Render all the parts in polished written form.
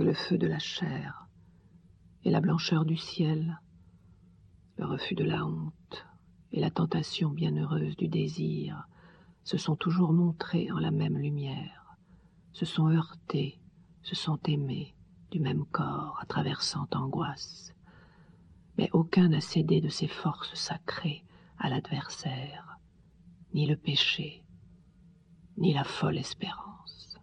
que le feu de la chair et la blancheur du ciel, le refus de la honte et la tentation bienheureuse du désir se sont toujours montrés en la même lumière, se sont heurtés, se sont aimés du même corps, traversant angoisse. Mais aucun n'a cédé de ses forces sacrées à l'adversaire, ni le péché, ni la folle espérance.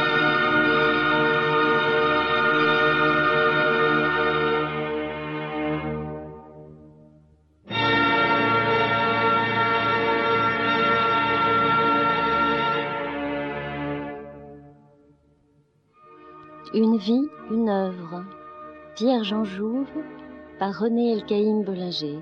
Une vie, une œuvre. Pierre-Jean Jouve, par René Elkaïm Bollinger.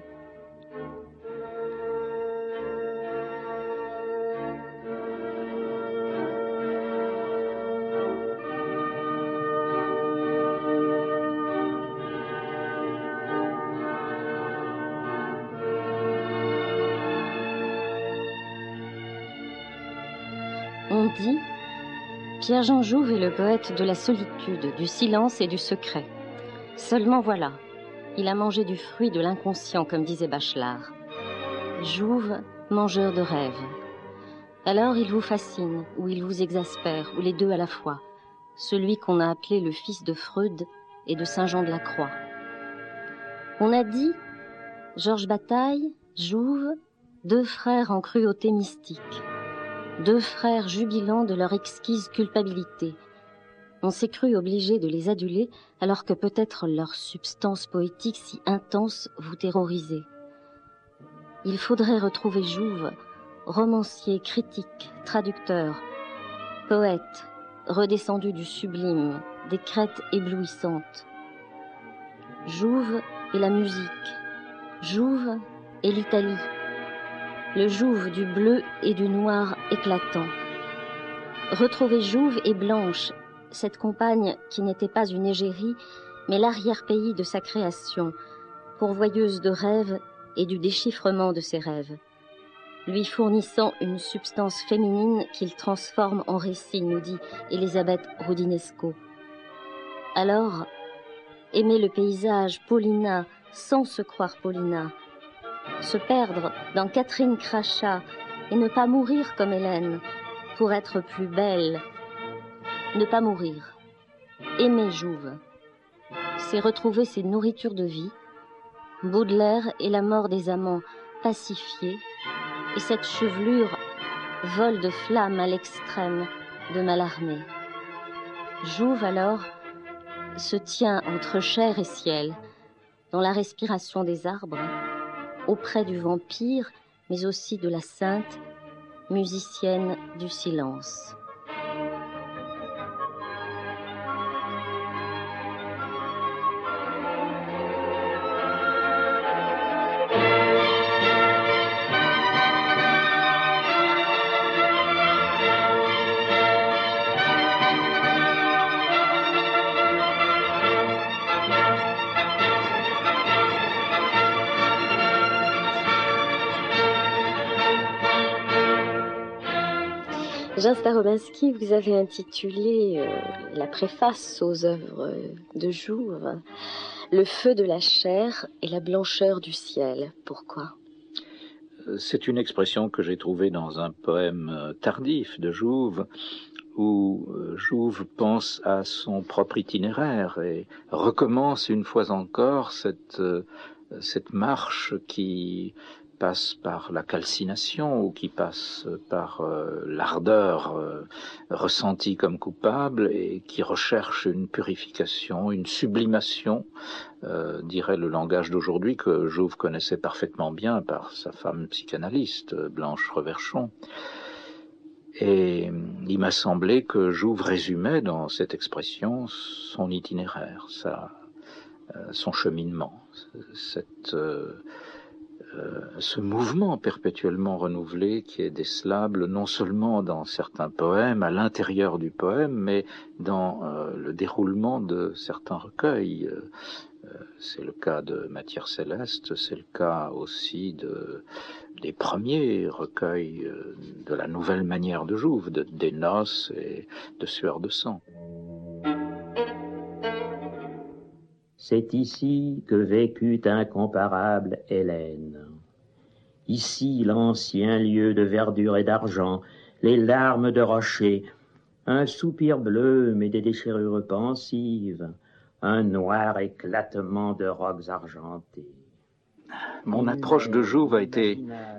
On dit, Pierre-Jean Jouve est le poète de la solitude, du silence et du secret. Seulement voilà, il a mangé du fruit de l'inconscient, comme disait Bachelard. Jouve, mangeur de rêves. Alors il vous fascine, ou il vous exaspère, ou les deux à la fois, celui qu'on a appelé le fils de Freud et de Saint Jean de la Croix. On a dit, Georges Bataille, Jouve, deux frères en cruauté mystique. Deux frères jubilant de leur exquise culpabilité. On s'est cru obligé de les aduler alors que peut-être leur substance poétique si intense vous terrorisait. Il faudrait retrouver Jouve, romancier, critique, traducteur, poète, redescendu du sublime, des crêtes éblouissantes. Jouve et la musique, Jouve et l'Italie. Le Jouve du bleu et du noir éclatant. Retrouver Jouve et Blanche, cette compagne qui n'était pas une égérie, mais l'arrière-pays de sa création, pourvoyeuse de rêves et du déchiffrement de ses rêves, lui fournissant une substance féminine qu'il transforme en récit, nous dit Elisabeth Roudinesco. Alors, aimer le paysage, Paulina, sans se croire Paulina, se perdre dans Catherine Crachat et ne pas mourir comme Hélène, pour être plus belle. Ne pas mourir. Aimer Jouve. C'est retrouver ses nourritures de vie, Baudelaire et la mort des amants pacifiés, et cette chevelure vol de flamme à l'extrême de Mallarmé. Jouve alors se tient entre chair et ciel, dans la respiration des arbres, auprès du vampire, mais aussi de la sainte, musicienne du silence. Jean Starobinski, vous avez intitulé la préface aux œuvres de Jouve « Le feu de la chair et la blancheur du ciel ». Pourquoi ? C'est une expression que j'ai trouvée dans un poème tardif de Jouve, où Jouve pense à son propre itinéraire et recommence une fois encore cette marche qui passe par la calcination ou qui passe par l'ardeur ressentie comme coupable et qui recherche une purification, une sublimation, dirait le langage d'aujourd'hui que Jouve connaissait parfaitement bien par sa femme psychanalyste, Blanche Reverchon. Et il m'a semblé que Jouve résumait dans cette expression son itinéraire, son cheminement, ce mouvement perpétuellement renouvelé qui est décelable non seulement dans certains poèmes, à l'intérieur du poème, mais dans le déroulement de certains recueils. C'est le cas de Matière céleste, c'est le cas aussi des premiers recueils de la nouvelle manière de Jouve, des Noces et de Sueur de sang. C'est ici que vécut incomparable Hélène. Ici l'ancien lieu de verdure et d'argent, les larmes de rochers, un soupir bleu mais des déchirures pensives, un noir éclatement de rocs argentés. Mon approche de Jouve a été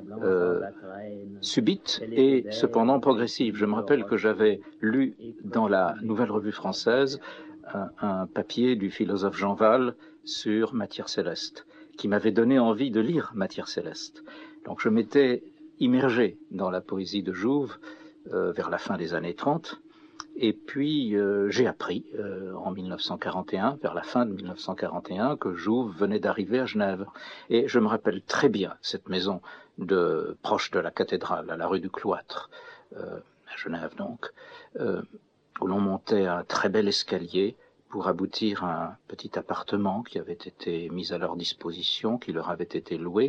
subite et cependant progressive. Je me rappelle que j'avais lu dans la Nouvelle Revue Française un papier du philosophe Jean Val sur Matière céleste, qui m'avait donné envie de lire Matière céleste. Donc je m'étais immergé dans la poésie de Jouve vers la fin des années 30, et puis j'ai appris en 1941, vers la fin de 1941, que Jouve venait d'arriver à Genève. Et je me rappelle très bien cette maison proche de la cathédrale, à la rue du Cloître, à Genève donc, où l'on montait un très bel escalier pour aboutir à un petit appartement qui avait été mis à leur disposition, qui leur avait été loué.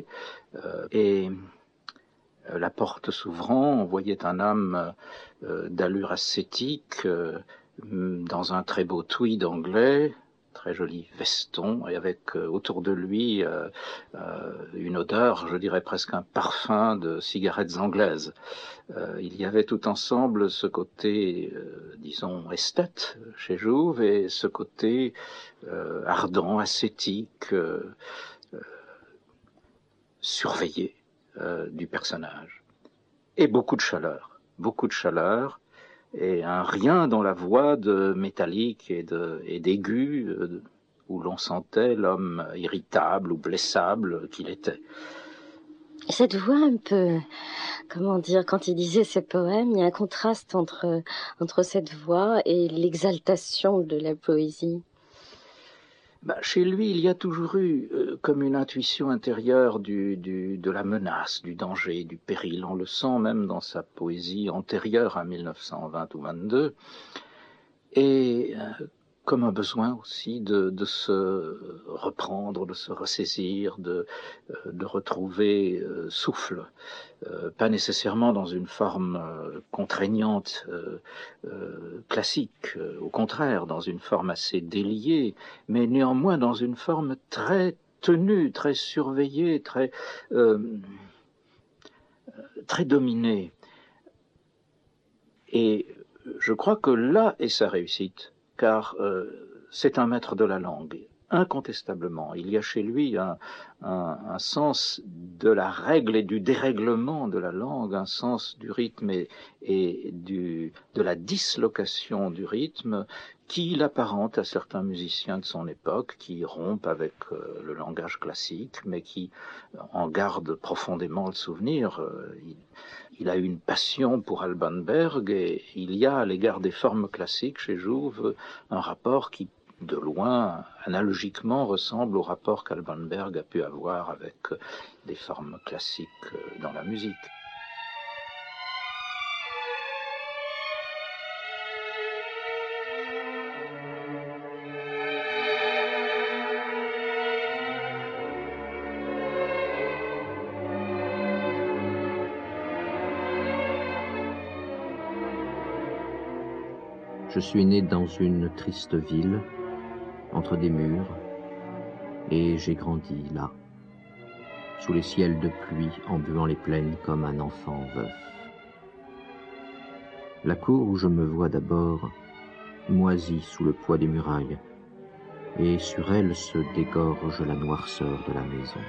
La porte s'ouvrant, on voyait un homme d'allure ascétique, dans un très beau tweed anglais, très joli veston, et avec autour de lui une odeur, je dirais presque un parfum de cigarettes anglaises. Il y avait tout ensemble ce côté, disons, esthète chez Jouve, et ce côté ardent, ascétique, surveillé du personnage. Et beaucoup de chaleur, et un rien dans la voix de métallique et d'aigu, où l'on sentait l'homme irritable ou blessable qu'il était. Cette voix un peu, comment dire, quand il disait ses poèmes, il y a un contraste entre cette voix et l'exaltation de la poésie. Chez lui, il y a toujours eu comme une intuition intérieure de la menace, du danger, du péril. On le sent même dans sa poésie antérieure à 1920 ou 22. Et comme un besoin aussi de se reprendre, de se ressaisir, de retrouver souffle. Pas nécessairement dans une forme contraignante, classique, au contraire, dans une forme assez déliée, mais néanmoins dans une forme très tenue, très surveillée, très dominée. Et je crois que là est sa réussite, car c'est un maître de la langue, incontestablement. Il y a chez lui un sens de la règle et du dérèglement de la langue, un sens du rythme et de la dislocation du rythme qui l'apparente à certains musiciens de son époque, qui rompent avec le langage classique, mais qui en gardent profondément le souvenir. Il a eu une passion pour Alban Berg, et il y a à l'égard des formes classiques chez Jouve un rapport qui, de loin, analogiquement, ressemble au rapport qu'Alban Berg a pu avoir avec des formes classiques dans la musique. Je suis né dans une triste ville, entre des murs, et j'ai grandi là, sous les ciels de pluie, en buant les plaines comme un enfant veuf. La cour où je me vois d'abord moisit sous le poids des murailles, et sur elle se dégorge la noirceur de la maison.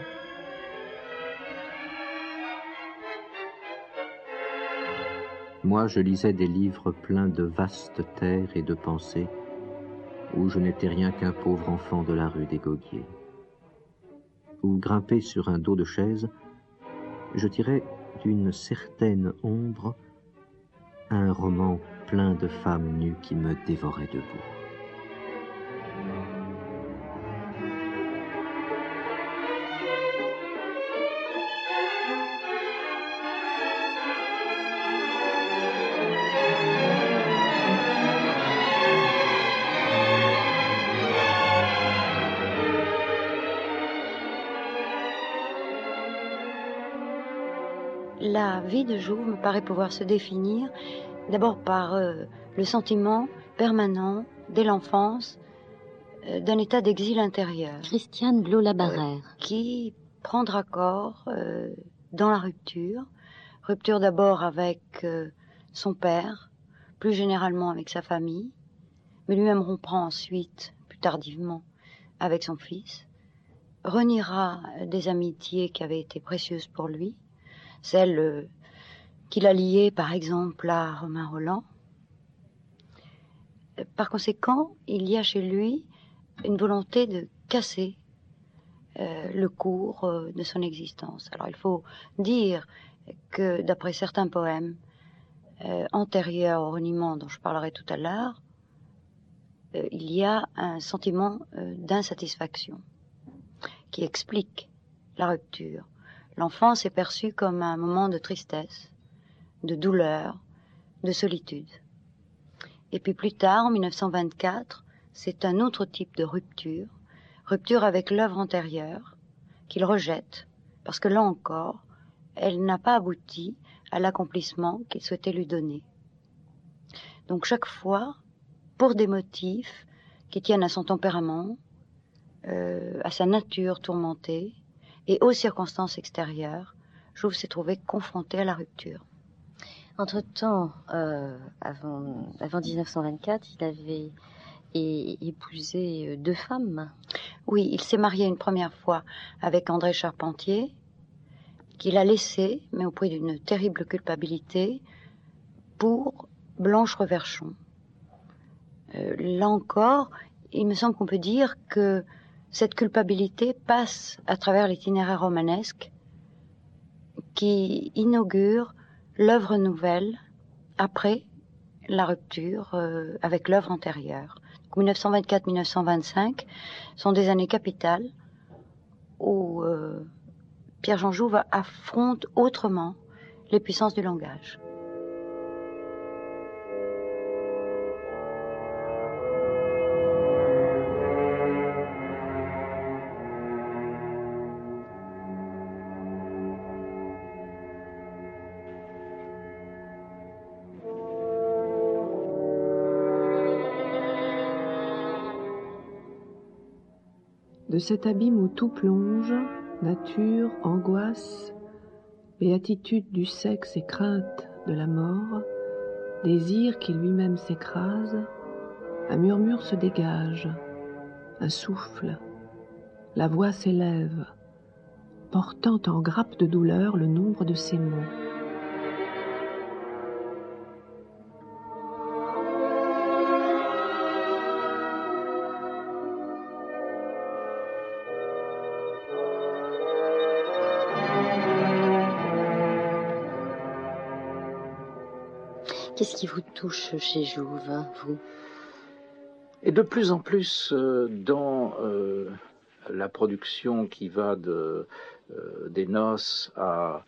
Moi, je lisais des livres pleins de vastes terres et de pensées, où je n'étais rien qu'un pauvre enfant de la rue des Goguiers. Où, grimpé sur un dos de chaise, je tirais d'une certaine ombre un roman plein de femmes nues qui me dévoraient debout. La vie de Jouve me paraît pouvoir se définir d'abord par le sentiment permanent dès l'enfance d'un état d'exil intérieur. Christiane Blot-Labarrère. Qui prendra corps dans la rupture. Rupture d'abord avec son père, plus généralement avec sa famille, mais lui-même reprend ensuite, plus tardivement, avec son fils, reniera des amitiés qui avaient été précieuses pour lui, celles qu'il a liées par exemple à Romain Rolland. Par conséquent, il y a chez lui une volonté de casser le cours de son existence. Alors il faut dire que d'après certains poèmes antérieurs au reniement dont je parlerai tout à l'heure, il y a un sentiment d'insatisfaction qui explique la rupture. L'enfance est perçue comme un moment de tristesse, de douleur, de solitude. Et puis plus tard, en 1924, c'est un autre type de rupture avec l'œuvre antérieure, qu'il rejette, parce que là encore, elle n'a pas abouti à l'accomplissement qu'il souhaitait lui donner. Donc chaque fois, pour des motifs qui tiennent à son tempérament, à sa nature tourmentée et aux circonstances extérieures, Jouve s'est trouvé confronté à la rupture. Entre-temps, avant 1924, il avait épousé 2 femmes. Oui, il s'est marié une première fois avec André Charpentier, qu'il a laissé, mais au prix d'une terrible culpabilité, pour Blanche Reverchon. Là encore, il me semble qu'on peut dire que cette culpabilité passe à travers l'itinéraire romanesque qui inaugure l'œuvre nouvelle après la rupture avec l'œuvre antérieure. 1924-1925 sont des années capitales où Pierre-Jean Jouve affronte autrement les puissances du langage. De cet abîme où tout plonge, nature, angoisse, béatitude du sexe et crainte de la mort, désir qui lui-même s'écrase, un murmure se dégage, un souffle, la voix s'élève, portant en grappe de douleur le nombre de ses mots. Qu'est-ce qui vous touche chez Jouve, vous? Et de plus en plus dans la production qui va des noces à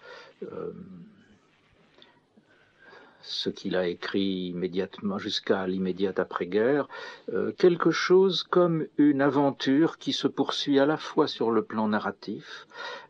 ce qu'il a écrit immédiatement jusqu'à l'immédiate après-guerre, quelque chose comme une aventure qui se poursuit à la fois sur le plan narratif.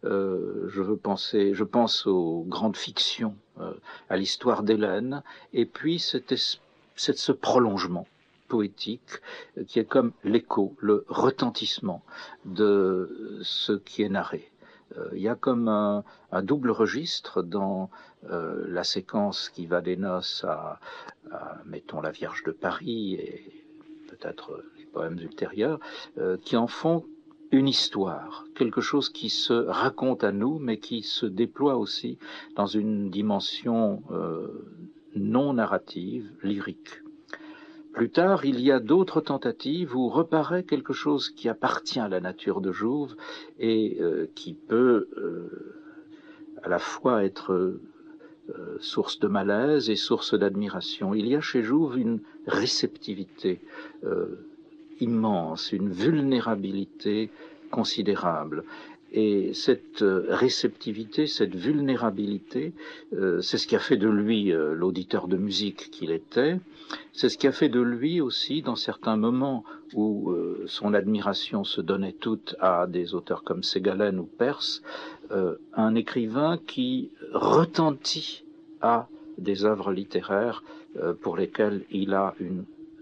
Je pense aux grandes fictions, à l'histoire d'Hélène, et puis ce prolongement poétique qui est comme l'écho, le retentissement de ce qui est narré. Il y a comme un double registre dans la séquence qui va des noces à, mettons, la Vierge de Paris et peut-être les poèmes ultérieurs, qui en font une histoire, quelque chose qui se raconte à nous, mais qui se déploie aussi dans une dimension non narrative, lyrique. Plus tard, il y a d'autres tentatives où reparaît quelque chose qui appartient à la nature de Jouve et qui peut à la fois être source de malaise et source d'admiration. Il y a chez Jouve une réceptivité immense, une vulnérabilité considérable. Et cette réceptivité, cette vulnérabilité, c'est ce qui a fait de lui l'auditeur de musique qu'il était. C'est ce qui a fait de lui aussi, dans certains moments où son admiration se donnait toute à des auteurs comme Ségalen ou Peirce, un écrivain qui retentit à des œuvres littéraires pour lesquelles il a une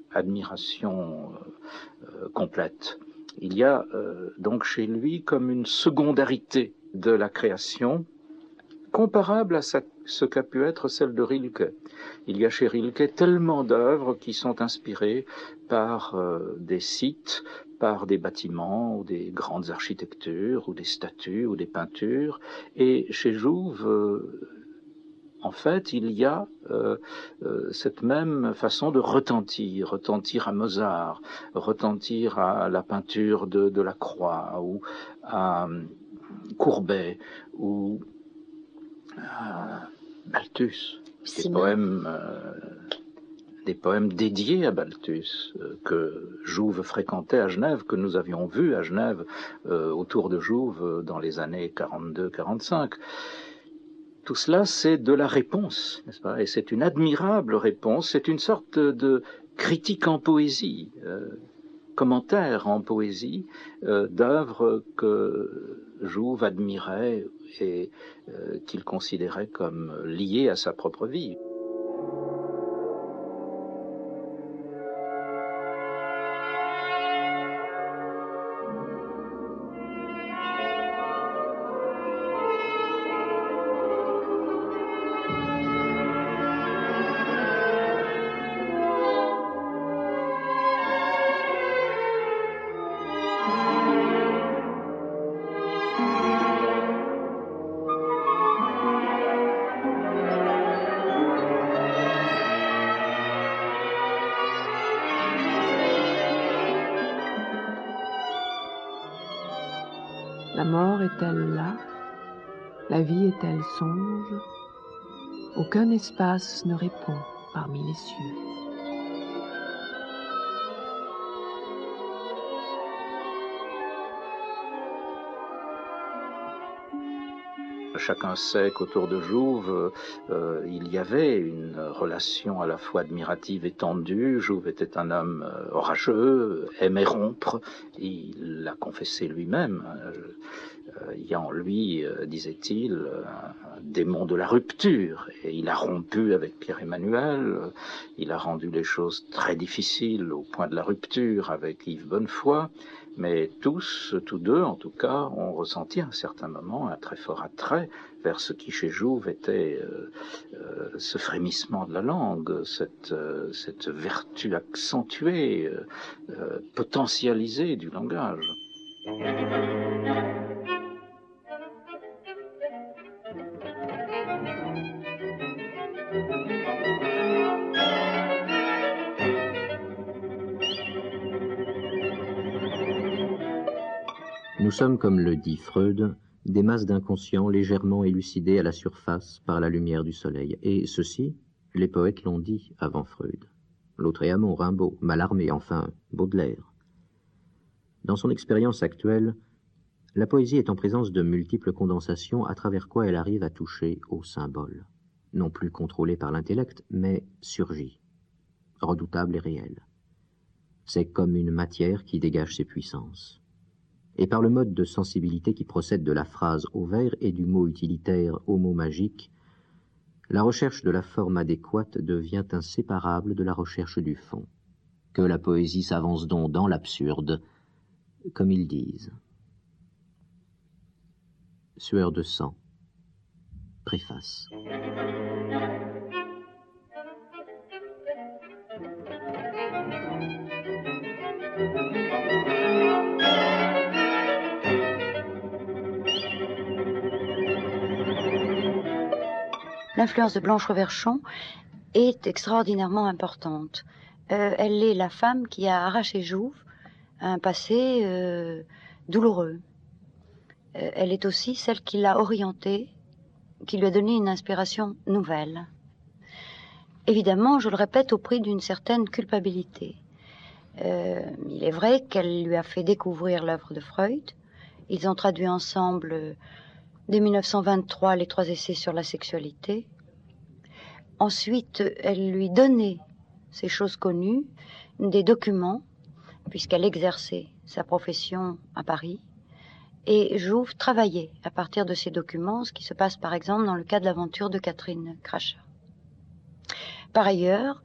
admiration complète. Il y a donc chez lui comme une secondarité de la création comparable à ce qu'a pu être celle de Rilke. Il y a chez Rilke tellement d'œuvres qui sont inspirées par des sites, par des bâtiments, ou des grandes architectures, ou des statues, ou des peintures. Et chez Jouve, en fait, il y a cette même façon de retentir à Mozart, retentir à la peinture de la Croix, ou à Courbet, ou à Balthus, des poèmes dédiés à Balthus, que Jouve fréquentait à Genève, que nous avions vus à Genève autour de Jouve dans les années 42-45. Tout cela, c'est de la réponse, n'est-ce pas? Et c'est une admirable réponse, c'est une sorte de critique en poésie, commentaire en poésie d'œuvres que Jouve admirait et qu'il considérait comme liées à sa propre vie. La mort est-elle là? La vie est-elle songe? Aucun espace ne répond parmi les cieux. Chacun sait qu'autour de Jouve, il y avait une relation à la fois admirative et tendue. Jouve était un homme orageux, aimait rompre. Il l'a confessé lui-même. Il y a en lui, disait-il, un démon de la rupture. Et il a rompu avec Pierre-Emmanuel. Il a rendu les choses très difficiles au point de la rupture avec Yves Bonnefoy. Mais tous deux, en tout cas, ont ressenti à un certain moment un très fort attrait vers ce qui chez Jouve était ce frémissement de la langue, cette vertu accentuée, potentialisée du langage. Nous sommes, comme le dit Freud, des masses d'inconscients légèrement élucidées à la surface par la lumière du soleil. Et ceci, les poètes l'ont dit avant Freud. Lautréamont, Rimbaud, Mallarmé, enfin Baudelaire. Dans son expérience actuelle, la poésie est en présence de multiples condensations à travers quoi elle arrive à toucher au symbole, non plus contrôlé par l'intellect, mais surgi, redoutable et réel. C'est comme une matière qui dégage ses puissances. Et par le mode de sensibilité qui procède de la phrase au vers et du mot utilitaire au mot magique, la recherche de la forme adéquate devient inséparable de la recherche du fond. Que la poésie s'avance donc dans l'absurde, comme ils disent. Sueur de sang. Préface. L'influence de Blanche Reverchon est extraordinairement importante. Elle est la femme qui a arraché Jouve à un passé douloureux. Elle est aussi celle qui l'a orienté, qui lui a donné une inspiration nouvelle. Évidemment, je le répète, au prix d'une certaine culpabilité. Il est vrai qu'elle lui a fait découvrir l'œuvre de Freud. Ils ont traduit ensemble, dès 1923, les 3 essais sur la sexualité. Ensuite, elle lui donnait, ces choses connues, des documents, puisqu'elle exerçait sa profession à Paris. Et Jouve travaillait à partir de ces documents, ce qui se passe par exemple dans le cas de l'aventure de Catherine Crachat. Par ailleurs,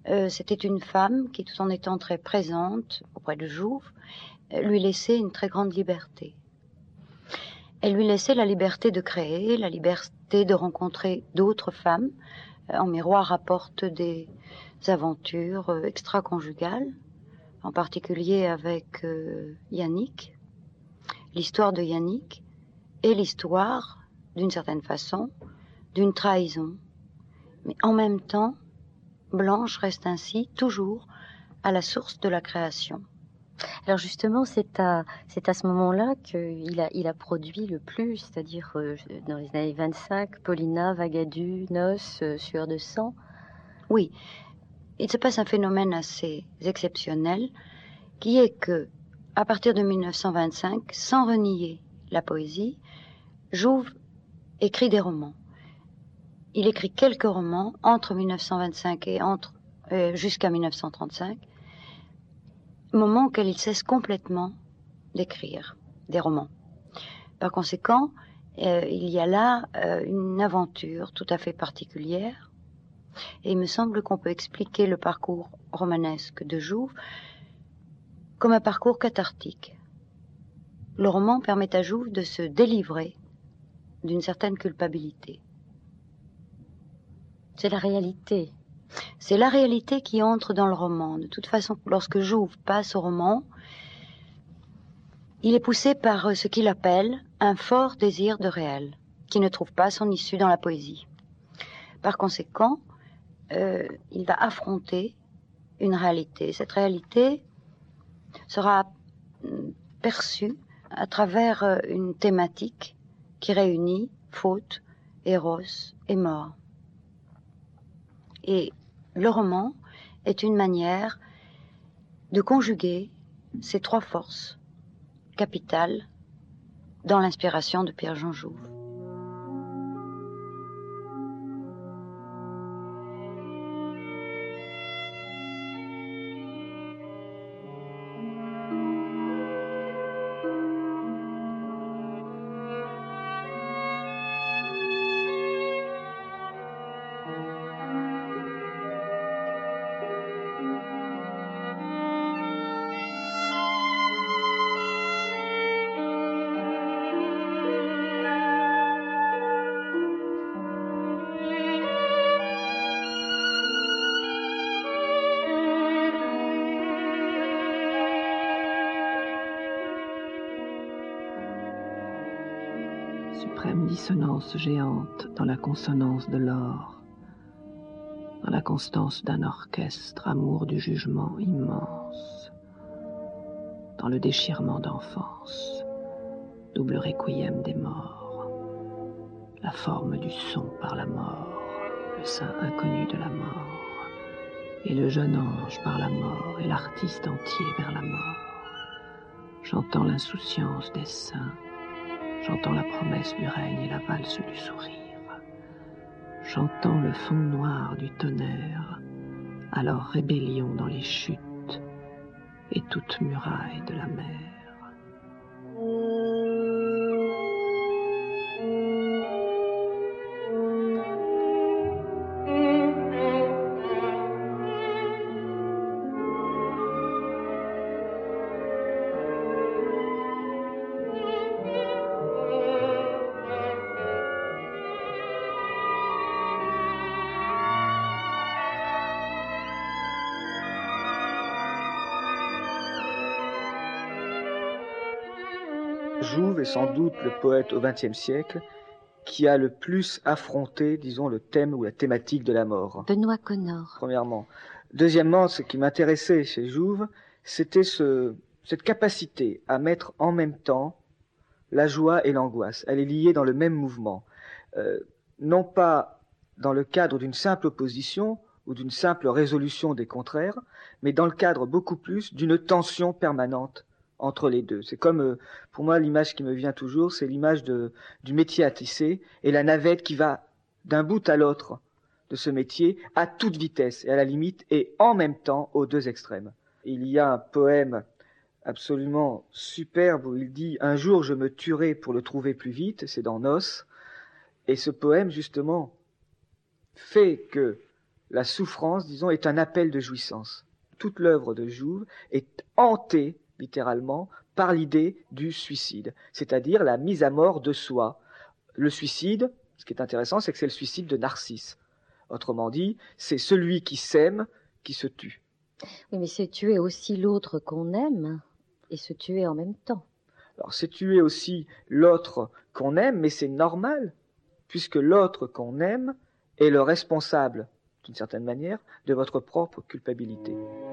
c'était une femme qui, tout en étant très présente auprès de Jouve, lui laissait une très grande liberté. Elle lui laissait la liberté de créer, la liberté de rencontrer d'autres femmes. En miroir rapporte des aventures extra-conjugales, en particulier avec Yannick, l'histoire de Yannick et l'histoire, d'une certaine façon, d'une trahison. Mais en même temps, Blanche reste ainsi toujours à la source de la création. Alors justement, c'est à ce moment-là qu'il a produit le plus, c'est-à-dire dans les années 25, Paulina, Vagadus, Noces, Sueur de sang. Oui, il se passe un phénomène assez exceptionnel, qui est que, à partir de 1925, sans renier la poésie, Jouve écrit des romans. Il écrit quelques romans entre 1925 et jusqu'à 1935, moment auquel il cesse complètement d'écrire des romans. Par conséquent, il y a là une aventure tout à fait particulière, et il me semble qu'on peut expliquer le parcours romanesque de Jouve comme un parcours cathartique. Le roman permet à Jouve de se délivrer d'une certaine culpabilité. C'est la réalité. C'est la réalité qui entre dans le roman. De toute façon, lorsque Jouve passe au roman, il est poussé par ce qu'il appelle un fort désir de réel, qui ne trouve pas son issue dans la poésie. Par conséquent, il va affronter une réalité. Cette réalité sera perçue à travers une thématique qui réunit faute, éros et mort. Et le roman est une manière de conjuguer ces trois forces capitales dans l'inspiration de Pierre-Jean Jouve. Suprême dissonance géante dans la consonance de l'or, dans la constance d'un orchestre, amour du jugement immense, dans le déchirement d'enfance, double requiem des morts, la forme du son par la mort, le sein inconnu de la mort, et le jeune ange par la mort, et l'artiste entier vers la mort. J'entends l'insouciance des saints, j'entends la promesse du règne et la valse du sourire. J'entends le fond noir du tonnerre, alors rébellion dans les chutes et toute muraille de la mer. Jouve est sans doute le poète au XXe siècle qui a le plus affronté, disons, le thème ou la thématique de la mort. Benoît Connor. Premièrement. Deuxièmement, ce qui m'intéressait chez Jouve, c'était cette capacité à mettre en même temps la joie et l'angoisse. Elle est liée dans le même mouvement. Non pas dans le cadre d'une simple opposition ou d'une simple résolution des contraires, mais dans le cadre beaucoup plus d'une tension permanente entre les deux. C'est comme, pour moi, l'image qui me vient toujours, c'est l'image du métier à tisser et la navette qui va d'un bout à l'autre de ce métier à toute vitesse et à la limite et en même temps aux deux extrêmes. Il y a un poème absolument superbe où il dit « Un jour je me tuerai pour le trouver plus vite », c'est dans Noces, et ce poème justement fait que la souffrance, disons, est un appel de jouissance. Toute l'œuvre de Jouve est hantée, littéralement, par l'idée du suicide, c'est-à-dire la mise à mort de soi. Le suicide, ce qui est intéressant, c'est que c'est le suicide de Narcisse. Autrement dit, c'est celui qui s'aime qui se tue. Oui, mais c'est tuer aussi l'autre qu'on aime et se tuer en même temps. Alors, c'est tuer aussi l'autre qu'on aime, mais c'est normal, puisque l'autre qu'on aime est le responsable, d'une certaine manière, de votre propre culpabilité.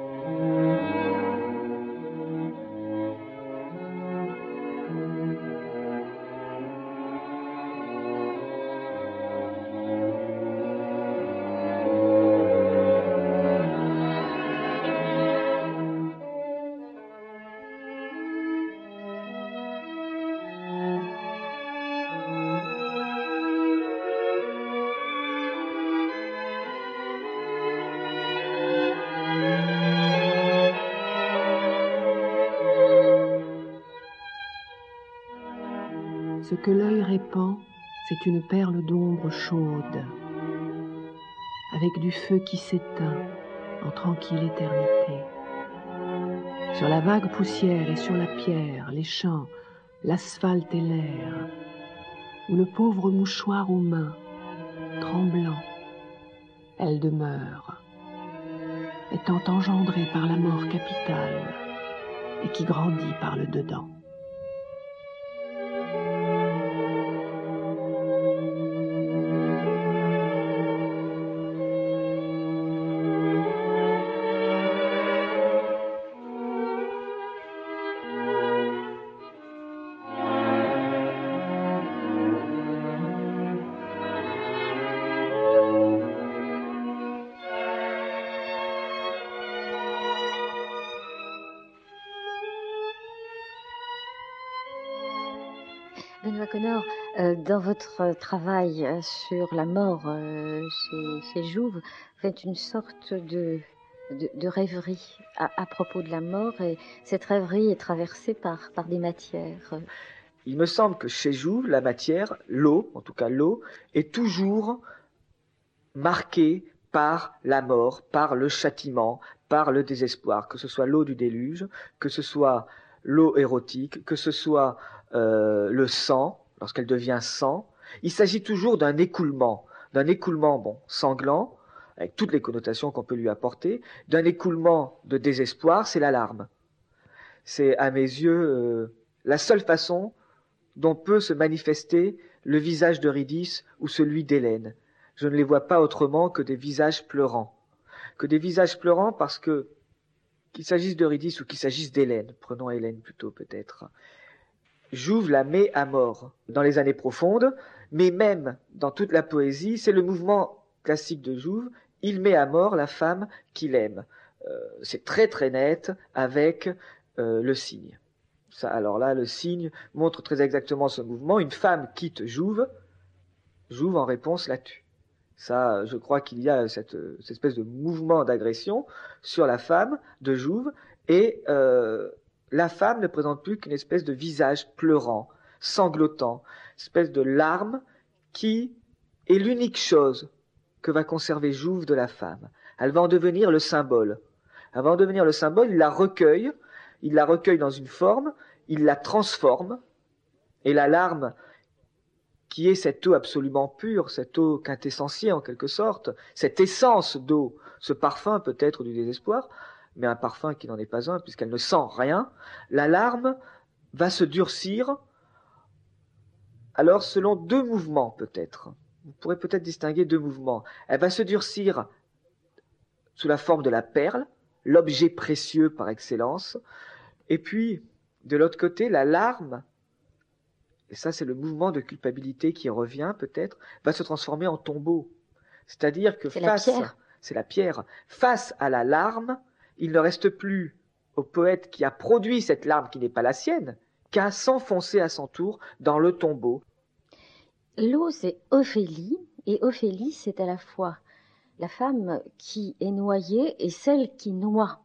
Ce que l'œil répand, c'est une perle d'ombre chaude, avec du feu qui s'éteint en tranquille éternité. Sur la vague poussière et sur la pierre, les champs, l'asphalte et l'air, où le pauvre mouchoir aux mains, tremblant, elle demeure, étant engendrée par la mort capitale et qui grandit par le dedans. Benoît Connor, dans votre travail sur la mort chez Jouve, vous faites une sorte de rêverie à propos de la mort, et cette rêverie est traversée par des matières. Il me semble que chez Jouve, la matière, l'eau, en tout cas l'eau, est toujours marquée par la mort, par le châtiment, par le désespoir, que ce soit l'eau du déluge, que ce soit l'eau érotique, que ce soit le sang, lorsqu'elle devient sang. Il s'agit toujours d'un écoulement bon, sanglant, avec toutes les connotations qu'on peut lui apporter, d'un écoulement de désespoir, c'est l'alarme. C'est, à mes yeux, la seule façon dont peut se manifester le visage d'Eurydice ou celui d'Hélène. Je ne les vois pas autrement que des visages pleurants. Que des visages pleurants parce que, qu'il s'agisse d'Eurydice ou qu'il s'agisse d'Hélène, prenons Hélène plutôt peut-être, Jouve la met à mort dans les années profondes, mais même dans toute la poésie, c'est le mouvement classique de Jouve, il met à mort la femme qu'il aime. C'est très très net avec le cygne. Ça, alors là, le cygne montre très exactement ce mouvement. Une femme quitte Jouve, Jouve en réponse la tue. Ça, je crois qu'il y a cette espèce de mouvement d'agression sur la femme de Jouve, et la femme ne présente plus qu'une espèce de visage pleurant, sanglotant, espèce de larme qui est l'unique chose que va conserver Jouve de la femme. Elle va en devenir le symbole. Elle va en devenir le symbole, il la recueille dans une forme, il la transforme, et la larme, qui est cette eau absolument pure, cette eau quintessentielle en quelque sorte, cette essence d'eau, ce parfum peut-être du désespoir, mais un parfum qui n'en est pas un puisqu'elle ne sent rien, la larme va se durcir, alors selon deux mouvements peut-être. Vous pourrez peut-être distinguer deux mouvements. Elle va se durcir sous la forme de la perle, l'objet précieux par excellence, et puis de l'autre côté, la larme, et ça c'est le mouvement de culpabilité qui revient peut-être, va se transformer en tombeau. C'est-à-dire que c'est la pierre, face à la larme, il ne reste plus au poète qui a produit cette larme qui n'est pas la sienne, qu'à s'enfoncer à son tour dans le tombeau. L'eau, c'est Ophélie, et Ophélie, c'est à la fois la femme qui est noyée et celle qui noie.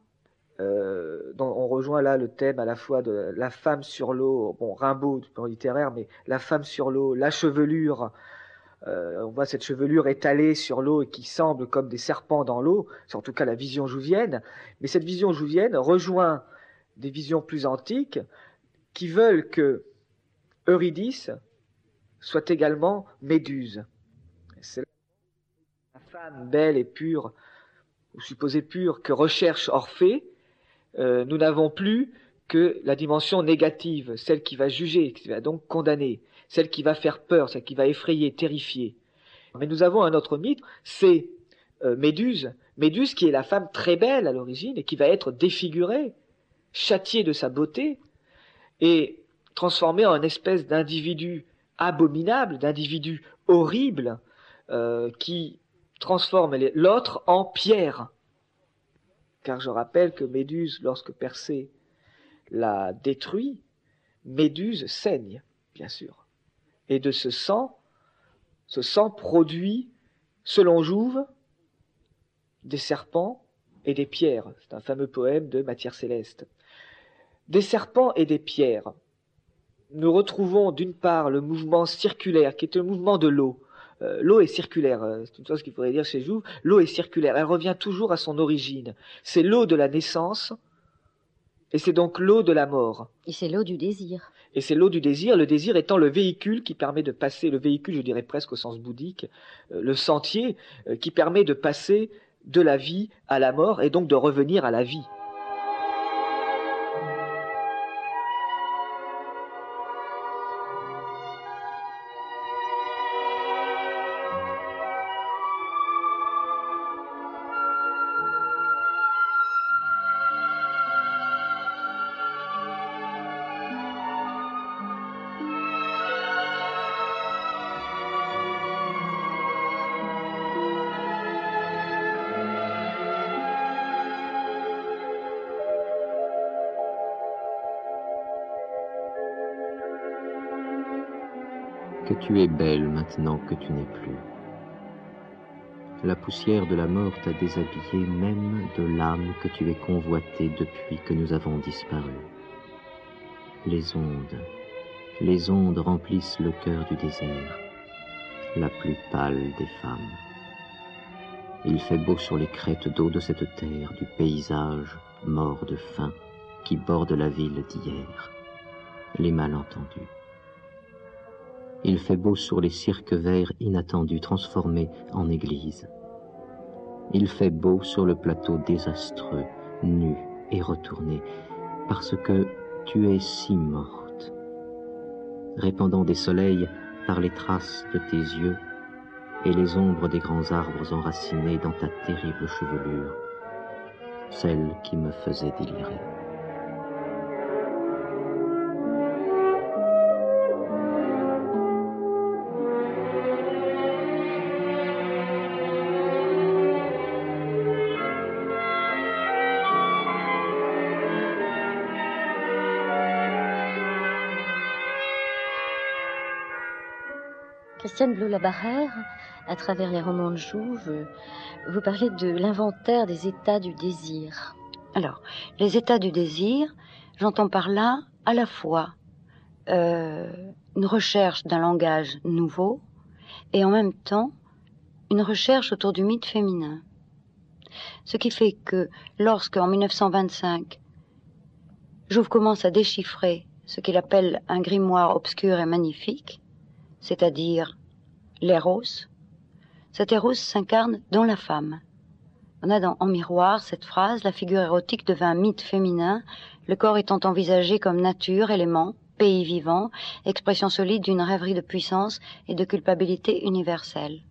On rejoint là le thème à la fois de la femme sur l'eau, bon, Rimbaud du plan littéraire, mais la femme sur l'eau, la chevelure On voit cette chevelure étalée sur l'eau et qui semble comme des serpents dans l'eau, c'est en tout cas la vision jouvienne. Mais cette vision jouvienne rejoint des visions plus antiques qui veulent que Eurydice soit également Méduse. C'est la femme belle et pure, ou supposée pure, que recherche Orphée. Nous n'avons plus que la dimension négative, celle qui va juger, qui va donc condamner, celle qui va faire peur, celle qui va effrayer, terrifier. Mais nous avons un autre mythe, c'est Méduse. Méduse qui est la femme très belle à l'origine et qui va être défigurée, châtiée de sa beauté et transformée en une espèce d'individu abominable, d'individu horrible qui transforme l'autre en pierre. Car je rappelle que Méduse, lorsque Persée la détruit, Méduse saigne, bien sûr. Et de ce sang produit, selon Jouve, des serpents et des pierres. C'est un fameux poème de Matière céleste. Des serpents et des pierres. Nous retrouvons d'une part le mouvement circulaire, qui est le mouvement de l'eau. L'eau est circulaire, c'est une chose qu'il faudrait dire chez Jouve. L'eau est circulaire, elle revient toujours à son origine. C'est l'eau de la naissance, et c'est donc l'eau de la mort. Et c'est l'eau du désir. Et c'est l'eau du désir, le désir étant le véhicule qui permet de passer, le véhicule je dirais presque au sens bouddhique, le sentier qui permet de passer de la vie à la mort et donc de revenir à la vie. Que tu es belle maintenant que tu n'es plus. La poussière de la mort t'a déshabillée même de l'âme que tu es convoitée depuis que nous avons disparu. Les ondes remplissent le cœur du désert, la plus pâle des femmes. Il fait beau sur les crêtes d'eau de cette terre du paysage mort de faim qui borde la ville d'hier, les malentendus. Il fait beau sur les cirques verts inattendus transformés en églises. Il fait beau sur le plateau désastreux, nu et retourné, parce que tu es si morte, répandant des soleils par les traces de tes yeux et les ombres des grands arbres enracinés dans ta terrible chevelure, celle qui me faisait délirer. Christiane Bleu-Labarrère, à travers les romans de Jouve, vous parlez de l'inventaire des états du désir. Alors, les états du désir, j'entends par là à la fois une recherche d'un langage nouveau et en même temps une recherche autour du mythe féminin. Ce qui fait que lorsque, en 1925, Jouve commence à déchiffrer ce qu'il appelle un grimoire obscur et magnifique, c'est-à-dire l'éros, cet éros s'incarne dans la femme. On a en miroir cette phrase, la figure érotique devint mythe féminin, le corps étant envisagé comme nature, élément, pays vivant, expression solide d'une rêverie de puissance et de culpabilité universelle.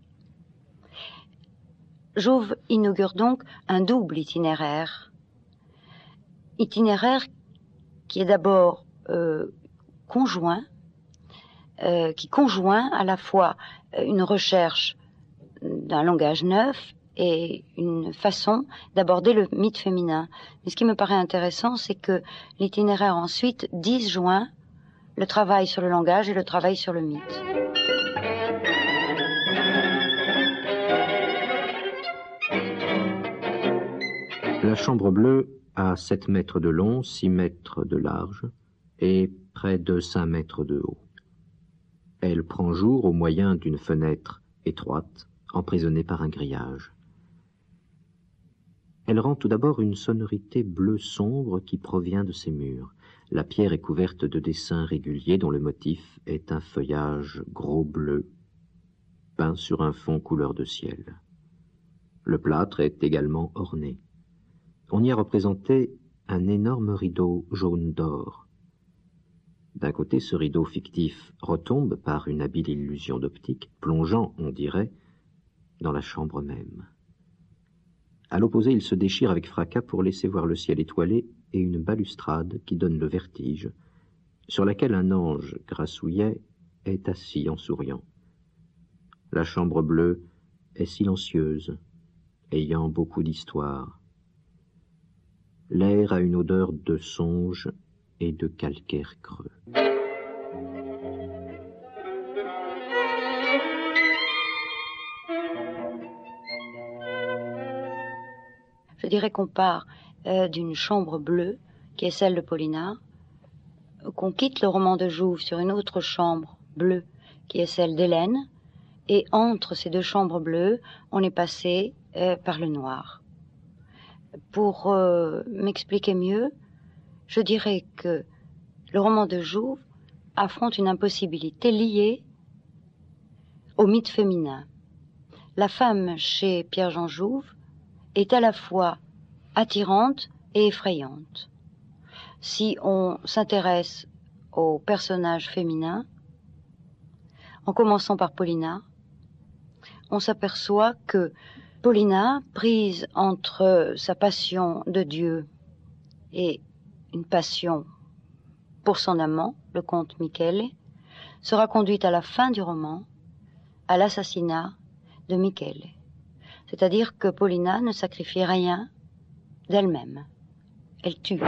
Jouve inaugure donc un double itinéraire. Itinéraire qui est d'abord conjoint, qui conjoint à la fois une recherche d'un langage neuf et une façon d'aborder le mythe féminin. Mais ce qui me paraît intéressant, c'est que l'itinéraire ensuite disjoint le travail sur le langage et le travail sur le mythe. La chambre bleue a 7 mètres de long, 6 mètres de large et près de 5 mètres de haut. Elle prend jour au moyen d'une fenêtre étroite, emprisonnée par un grillage. Elle rend tout d'abord une sonorité bleu sombre qui provient de ses murs. La pierre est couverte de dessins réguliers dont le motif est un feuillage gros bleu, peint sur un fond couleur de ciel. Le plâtre est également orné. On y a représenté un énorme rideau jaune d'or. D'un côté, ce rideau fictif retombe par une habile illusion d'optique, plongeant, on dirait, dans la chambre même. À l'opposé, il se déchire avec fracas pour laisser voir le ciel étoilé et une balustrade qui donne le vertige, sur laquelle un ange grassouillet est assis en souriant. La chambre bleue est silencieuse, ayant beaucoup d'histoire. L'air a une odeur de songe et de calcaire creux. Je dirais qu'on part d'une chambre bleue, qui est celle de Paulina, qu'on quitte le roman de Jouve sur une autre chambre bleue, qui est celle d'Hélène, et entre ces deux chambres bleues, on est passé par le noir. Pour m'expliquer mieux, je dirais que le roman de Jouve affronte une impossibilité liée au mythe féminin. La femme chez Pierre-Jean Jouve est à la fois attirante et effrayante. Si on s'intéresse aux personnages féminins, en commençant par Paulina, on s'aperçoit que Paulina, prise entre sa passion de Dieu et une passion pour son amant, le comte Michele, sera conduite à la fin du roman à l'assassinat de Michele. C'est-à-dire que Paulina ne sacrifie rien d'elle-même. Elle tue.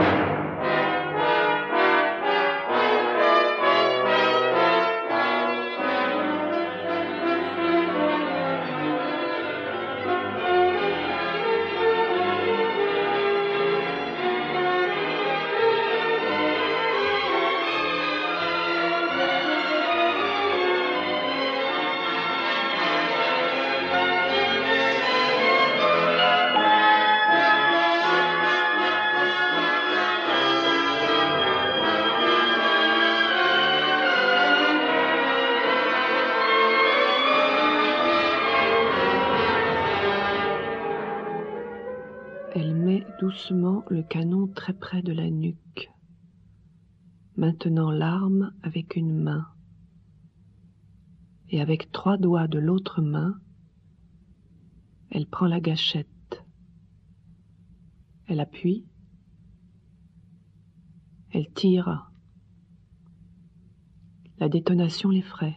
Elle met doucement le canon très près de la nuque, maintenant l'arme avec une main, et avec 3 doigts de l'autre main, elle prend la gâchette. Elle appuie, elle tire. La détonation l'effraie.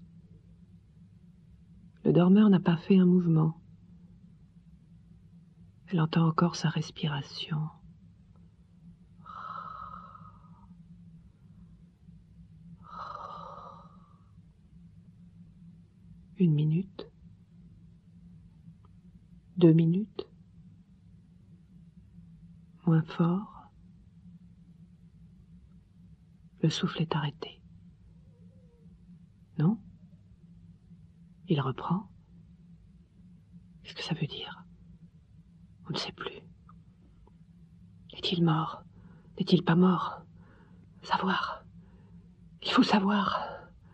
Le dormeur n'a pas fait un mouvement. Elle entend encore sa respiration. Une minute, 2 minutes, moins fort. Le souffle est arrêté. Non? Il reprend. Qu'est-ce que ça veut dire? On ne sait plus. Est-il mort? N'est-il pas mort? Savoir. Il faut savoir.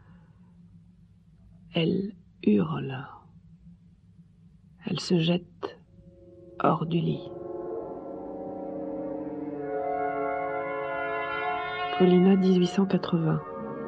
Elle hurle. Elle se jette hors du lit. Paulina, 1880.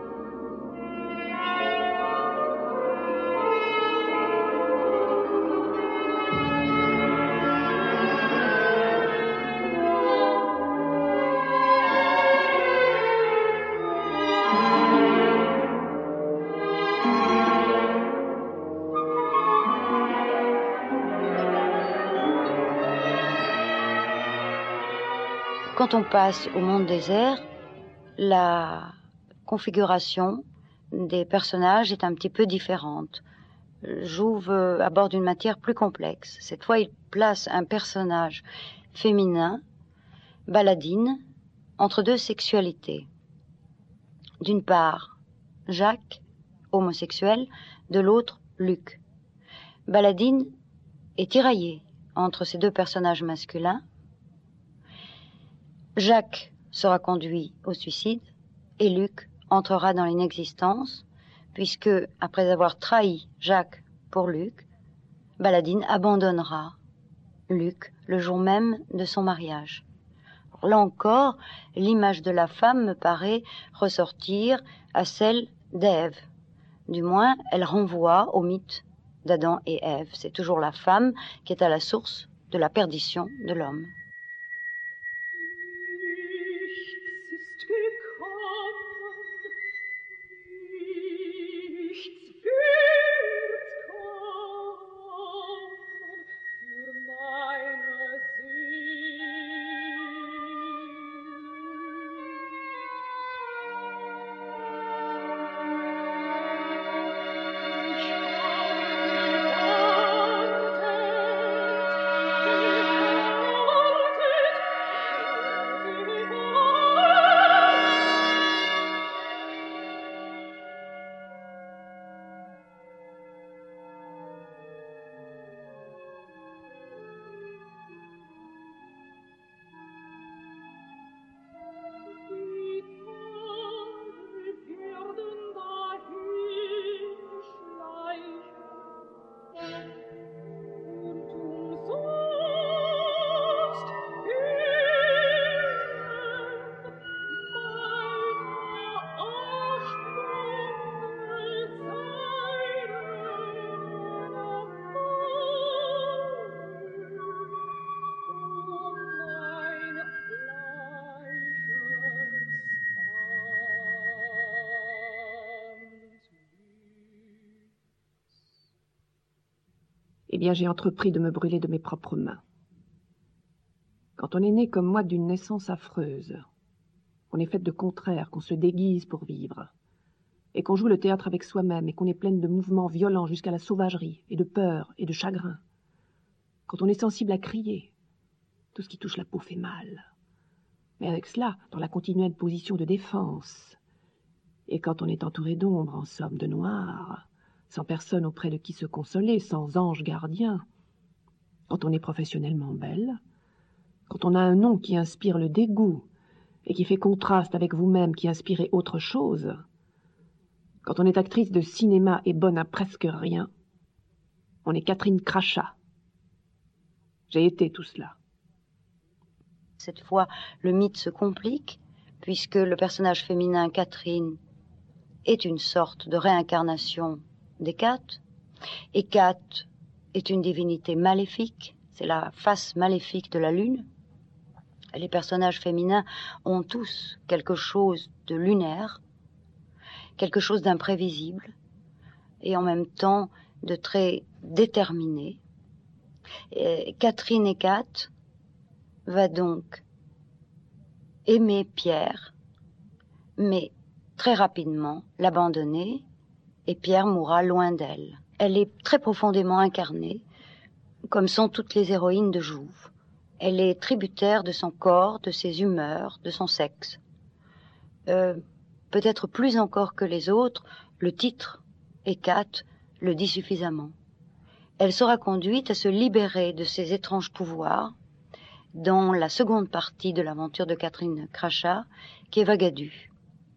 Quand on passe au monde désert, la configuration des personnages est un petit peu différente. Jouve aborde une matière plus complexe. Cette fois, il place un personnage féminin, Baladine, entre 2 sexualités. D'une part, Jacques, homosexuel, de l'autre, Luc, Baladine est tiraillée entre ces deux personnages masculins. Jacques sera conduit au suicide et Luc entrera dans l'inexistence, puisque, après avoir trahi Jacques pour Luc, Baladine abandonnera Luc le jour même de son mariage. Là encore, l'image de la femme me paraît ressortir à celle d'Ève. Du moins, elle renvoie au mythe d'Adam et Ève. C'est toujours la femme qui est à la source de la perdition de l'homme. Eh bien, j'ai entrepris de me brûler de mes propres mains. Quand on est né comme moi d'une naissance affreuse, qu'on est fait de contraire, qu'on se déguise pour vivre, et qu'on joue le théâtre avec soi-même, et qu'on est pleine de mouvements violents jusqu'à la sauvagerie, et de peur, et de chagrin, quand on est sensible à crier, tout ce qui touche la peau fait mal. Mais avec cela, dans la continuelle position de défense, et quand on est entouré d'ombre, en somme de noir, sans personne auprès de qui se consoler, sans ange gardien, quand on est professionnellement belle, quand on a un nom qui inspire le dégoût et qui fait contraste avec vous-même qui inspirez autre chose, quand on est actrice de cinéma et bonne à presque rien, on est Catherine Crachat. J'ai été tout cela. Cette fois, le mythe se complique, puisque le personnage féminin Catherine est une sorte de réincarnation d'Hécate. Hécate est une divinité maléfique, c'est la face maléfique de la lune. Les personnages féminins ont tous quelque chose de lunaire, quelque chose d'imprévisible, et en même temps de très déterminé. Et Catherine Hécate va donc aimer Pierre, mais très rapidement l'abandonner, et Pierre mourra loin d'elle. Elle est très profondément incarnée, comme sont toutes les héroïnes de Jouve. Elle est tributaire de son corps, de ses humeurs, de son sexe. Peut-être plus encore que les autres, le titre, Hécate, le dit suffisamment. Elle sera conduite à se libérer de ses étranges pouvoirs dans la seconde partie de l'aventure de Catherine Crachat, qui est Vagadue.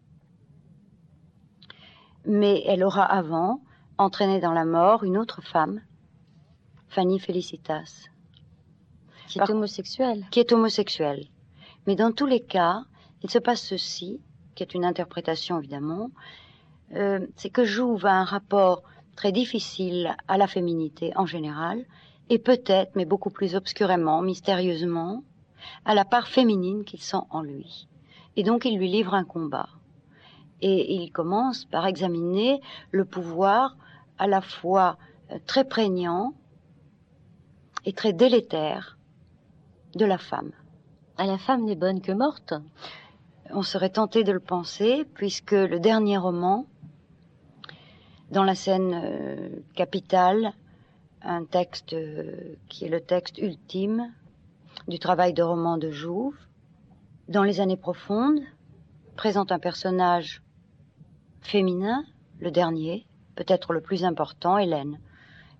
Mais elle aura avant entraîné dans la mort une autre femme, Fanny Felicitas. Qui est homosexuelle. Qui est homosexuelle. Mais dans tous les cas, il se passe ceci, qui est une interprétation évidemment, c'est que Jouve a un rapport très difficile à la féminité en général, et peut-être, mais beaucoup plus obscurément, mystérieusement, à la part féminine qu'il sent en lui. Et donc il lui livre un combat. Et il commence par examiner le pouvoir à la fois très prégnant et très délétère de la femme. La femme n'est bonne que morte. On serait tenté de le penser, puisque le dernier roman, dans la scène capitale, un texte qui est le texte ultime du travail de roman de Jouve, dans les années profondes, présente un personnage féminin, le dernier, peut-être le plus important, Hélène.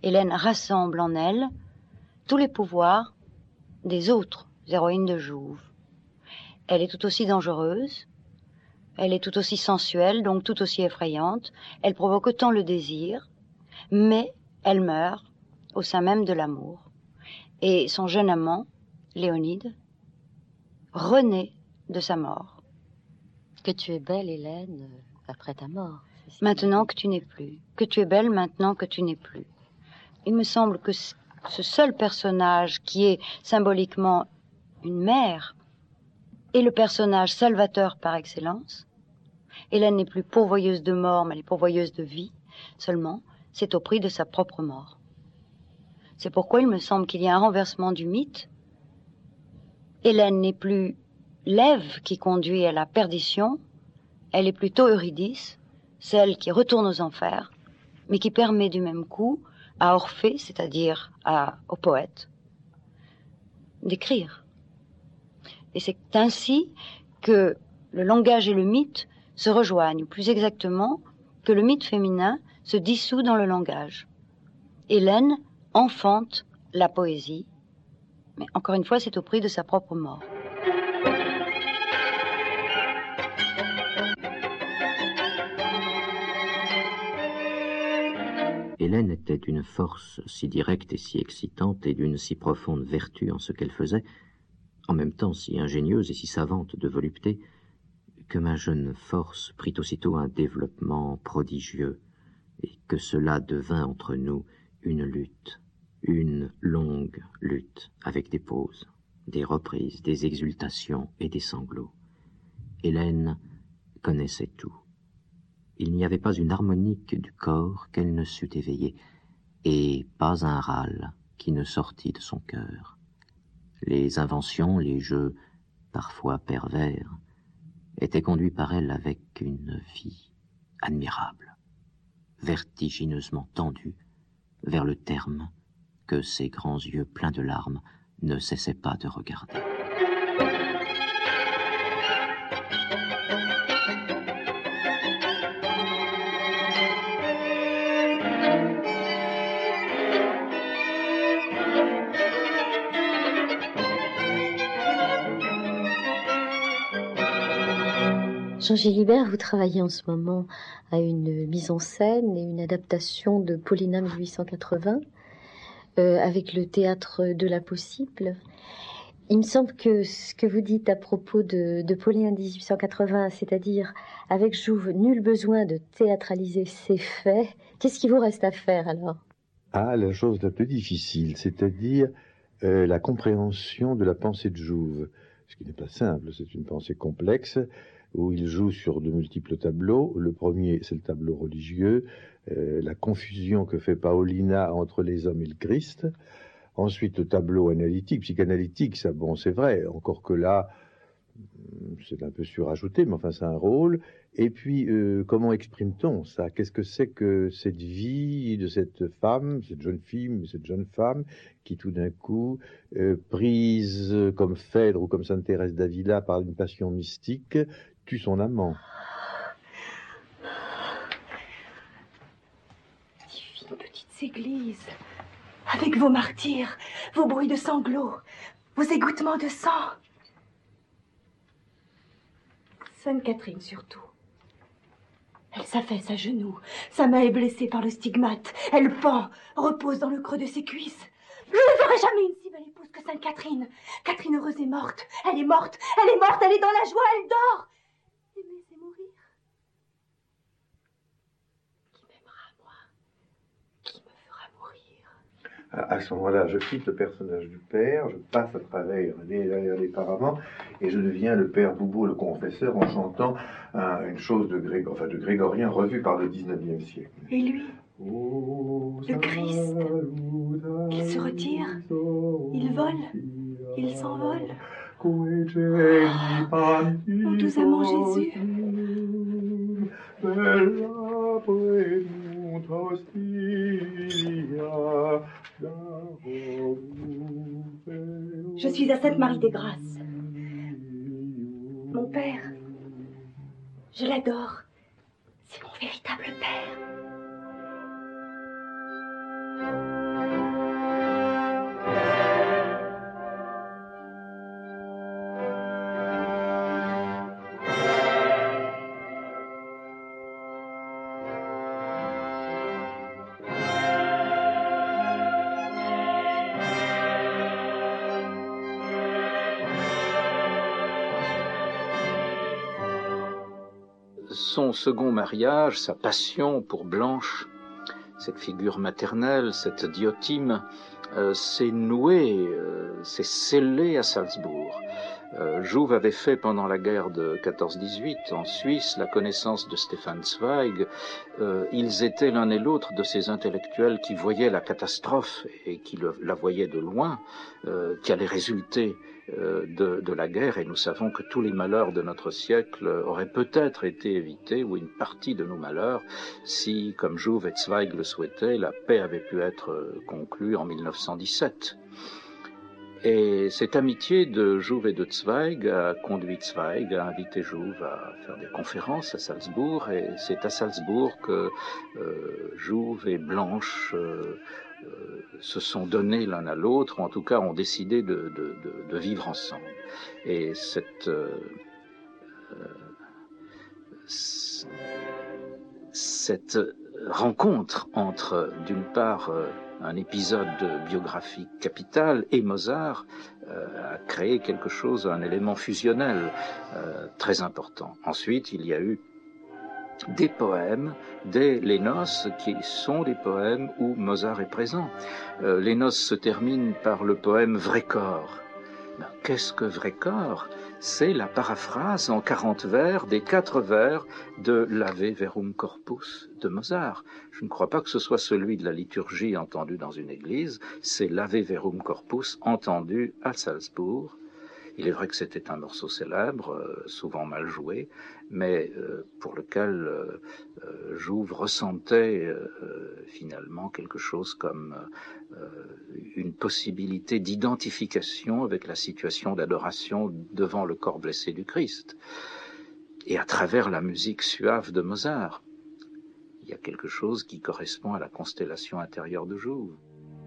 Hélène rassemble en elle tous les pouvoirs des autres héroïnes de Jouve. Elle est tout aussi dangereuse, elle est tout aussi sensuelle, donc tout aussi effrayante, elle provoque autant le désir, mais elle meurt au sein même de l'amour. Et son jeune amant, Léonide, renaît de sa mort. Que tu es belle, Hélène, après ta mort. Maintenant que tu n'es plus. Que tu es belle maintenant que tu n'es plus. Il me semble que ce seul personnage qui est symboliquement une mère est le personnage salvateur par excellence. Hélène n'est plus pourvoyeuse de mort, mais elle est pourvoyeuse de vie seulement. C'est au prix de sa propre mort. C'est pourquoi il me semble qu'il y a un renversement du mythe. Hélène n'est plus l'Ève qui conduit à la perdition, elle est plutôt Eurydice, celle qui retourne aux enfers, mais qui permet du même coup à Orphée, c'est-à-dire au poète, d'écrire. Et c'est ainsi que le langage et le mythe se rejoignent, ou plus exactement, que le mythe féminin se dissout dans le langage. Hélène enfante la poésie, mais encore une fois, c'est au prix de sa propre mort. Hélène était d'une force si directe et si excitante et d'une si profonde vertu en ce qu'elle faisait, en même temps si ingénieuse et si savante de volupté, que ma jeune force prit aussitôt un développement prodigieux et que cela devint entre nous une lutte, une longue lutte, avec des pauses, des reprises, des exultations et des sanglots. Hélène connaissait tout. Il n'y avait pas une harmonique du corps qu'elle ne sût éveiller, et pas un râle qui ne sortît de son cœur. Les inventions, les jeux, parfois pervers, étaient conduits par elle avec une vie admirable, vertigineusement tendue vers le terme que ses grands yeux pleins de larmes ne cessaient pas de regarder. Jean Gilibert, vous travaillez en ce moment à une mise en scène et une adaptation de Paulina 1880 avec le théâtre de l'impossible. Il me semble que ce que vous dites à propos de Paulina 1880, c'est-à-dire avec Jouve, nul besoin de théâtraliser ses faits, qu'est-ce qui vous reste à faire alors? Ah, la chose la plus difficile, c'est-à-dire la compréhension de la pensée de Jouve, ce qui n'est pas simple, c'est une pensée complexe, où il joue sur de multiples tableaux. Le premier, c'est le tableau religieux, la confusion que fait Paulina entre les hommes et le Christ. Ensuite, le tableau analytique, psychanalytique, ça, bon, c'est vrai, encore que là, c'est un peu surajouté, mais enfin, c'est un rôle. Et puis, comment exprime-t-on ça? Qu'est-ce que c'est que cette vie de cette femme, cette jeune fille, cette jeune femme, qui tout d'un coup, prise comme Phèdre ou comme Sainte Thérèse d'Avila par une passion mystique, tue son amant? Divine petite église, avec vos martyrs, vos bruits de sanglots, vos égouttements de sang. Sainte Catherine surtout. Elle s'affaisse à genoux, sa main est blessée par le stigmate, elle pend, repose dans le creux de ses cuisses. Je ne ferai jamais une si belle épouse que Sainte Catherine. Catherine heureuse est morte, elle est morte, elle est morte, elle est dans la joie, elle dort. Aimer, c'est mourir. Qui m'aimera, moi? Qui me fera mourir? À ce moment-là, je quitte le personnage du père, je passe à travers les paravents, et je deviens le père Boubeau, le confesseur, en chantant une chose de grégorien revue par le 19e siècle. Et lui, le Christ, il se retire, il vole, il s'envole. Oh, doux amant Jésus, je suis à Sainte-Marie des Grâces. Mon père, je l'adore. C'est mon véritable père. son second mariage, sa passion pour Blanche, cette figure maternelle, cette Diotime, s'est nouée, s'est scellée à Salzbourg. Jouve avait fait pendant la guerre de 14-18 en Suisse la connaissance de Stefan Zweig. Ils étaient l'un et l'autre de ces intellectuels qui voyaient la catastrophe et qui la voyaient de loin, qui allait résulter de la guerre, et nous savons que tous les malheurs de notre siècle auraient peut-être été évités, ou une partie de nos malheurs, si, comme Jouve et Zweig le souhaitaient, la paix avait pu être conclue en 1917. Et cette amitié de Jouve et de Zweig a conduit Zweig à inviter Jouve à faire des conférences à Salzbourg, et c'est à Salzbourg que Jouve et Blanche se sont donnés l'un à l'autre, ou en tout cas ont décidé de vivre ensemble. Et cette rencontre entre, d'une part, un épisode biographique capital et Mozart a créé quelque chose, un élément fusionnel très important. Ensuite, il y a eu des poèmes, les noces, qui sont des poèmes où Mozart est présent. Les noces se terminent par le poème Vrai corps. Qu'est-ce que Vrai corps? C'est la paraphrase en 40 vers des 4 vers de l'Ave Verum Corpus de Mozart. Je ne crois pas que ce soit celui de la liturgie entendu dans une église, c'est l'Ave Verum Corpus entendu à Salzbourg. Il est vrai que c'était un morceau célèbre, souvent mal joué, mais pour lequel Jouve ressentait finalement quelque chose comme une possibilité d'identification avec la situation d'adoration devant le corps blessé du Christ. Et à travers la musique suave de Mozart, il y a quelque chose qui correspond à la constellation intérieure de Jouve.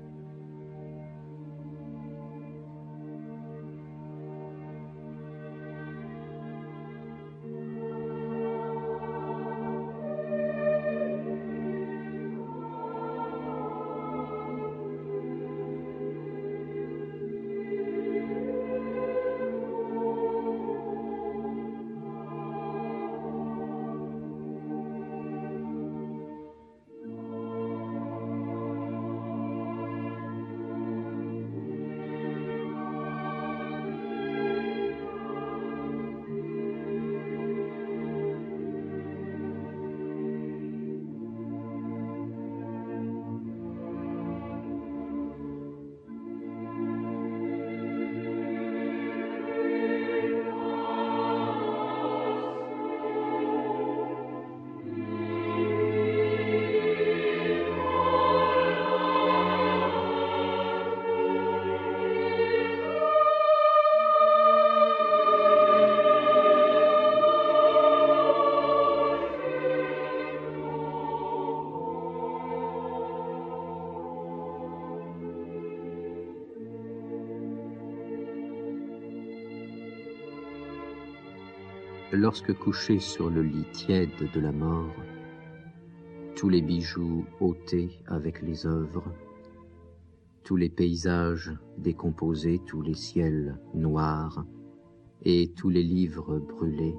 Lorsque couché sur le lit tiède de la mort, tous les bijoux ôtés avec les œuvres, tous les paysages décomposés, tous les ciels noirs et tous les livres brûlés,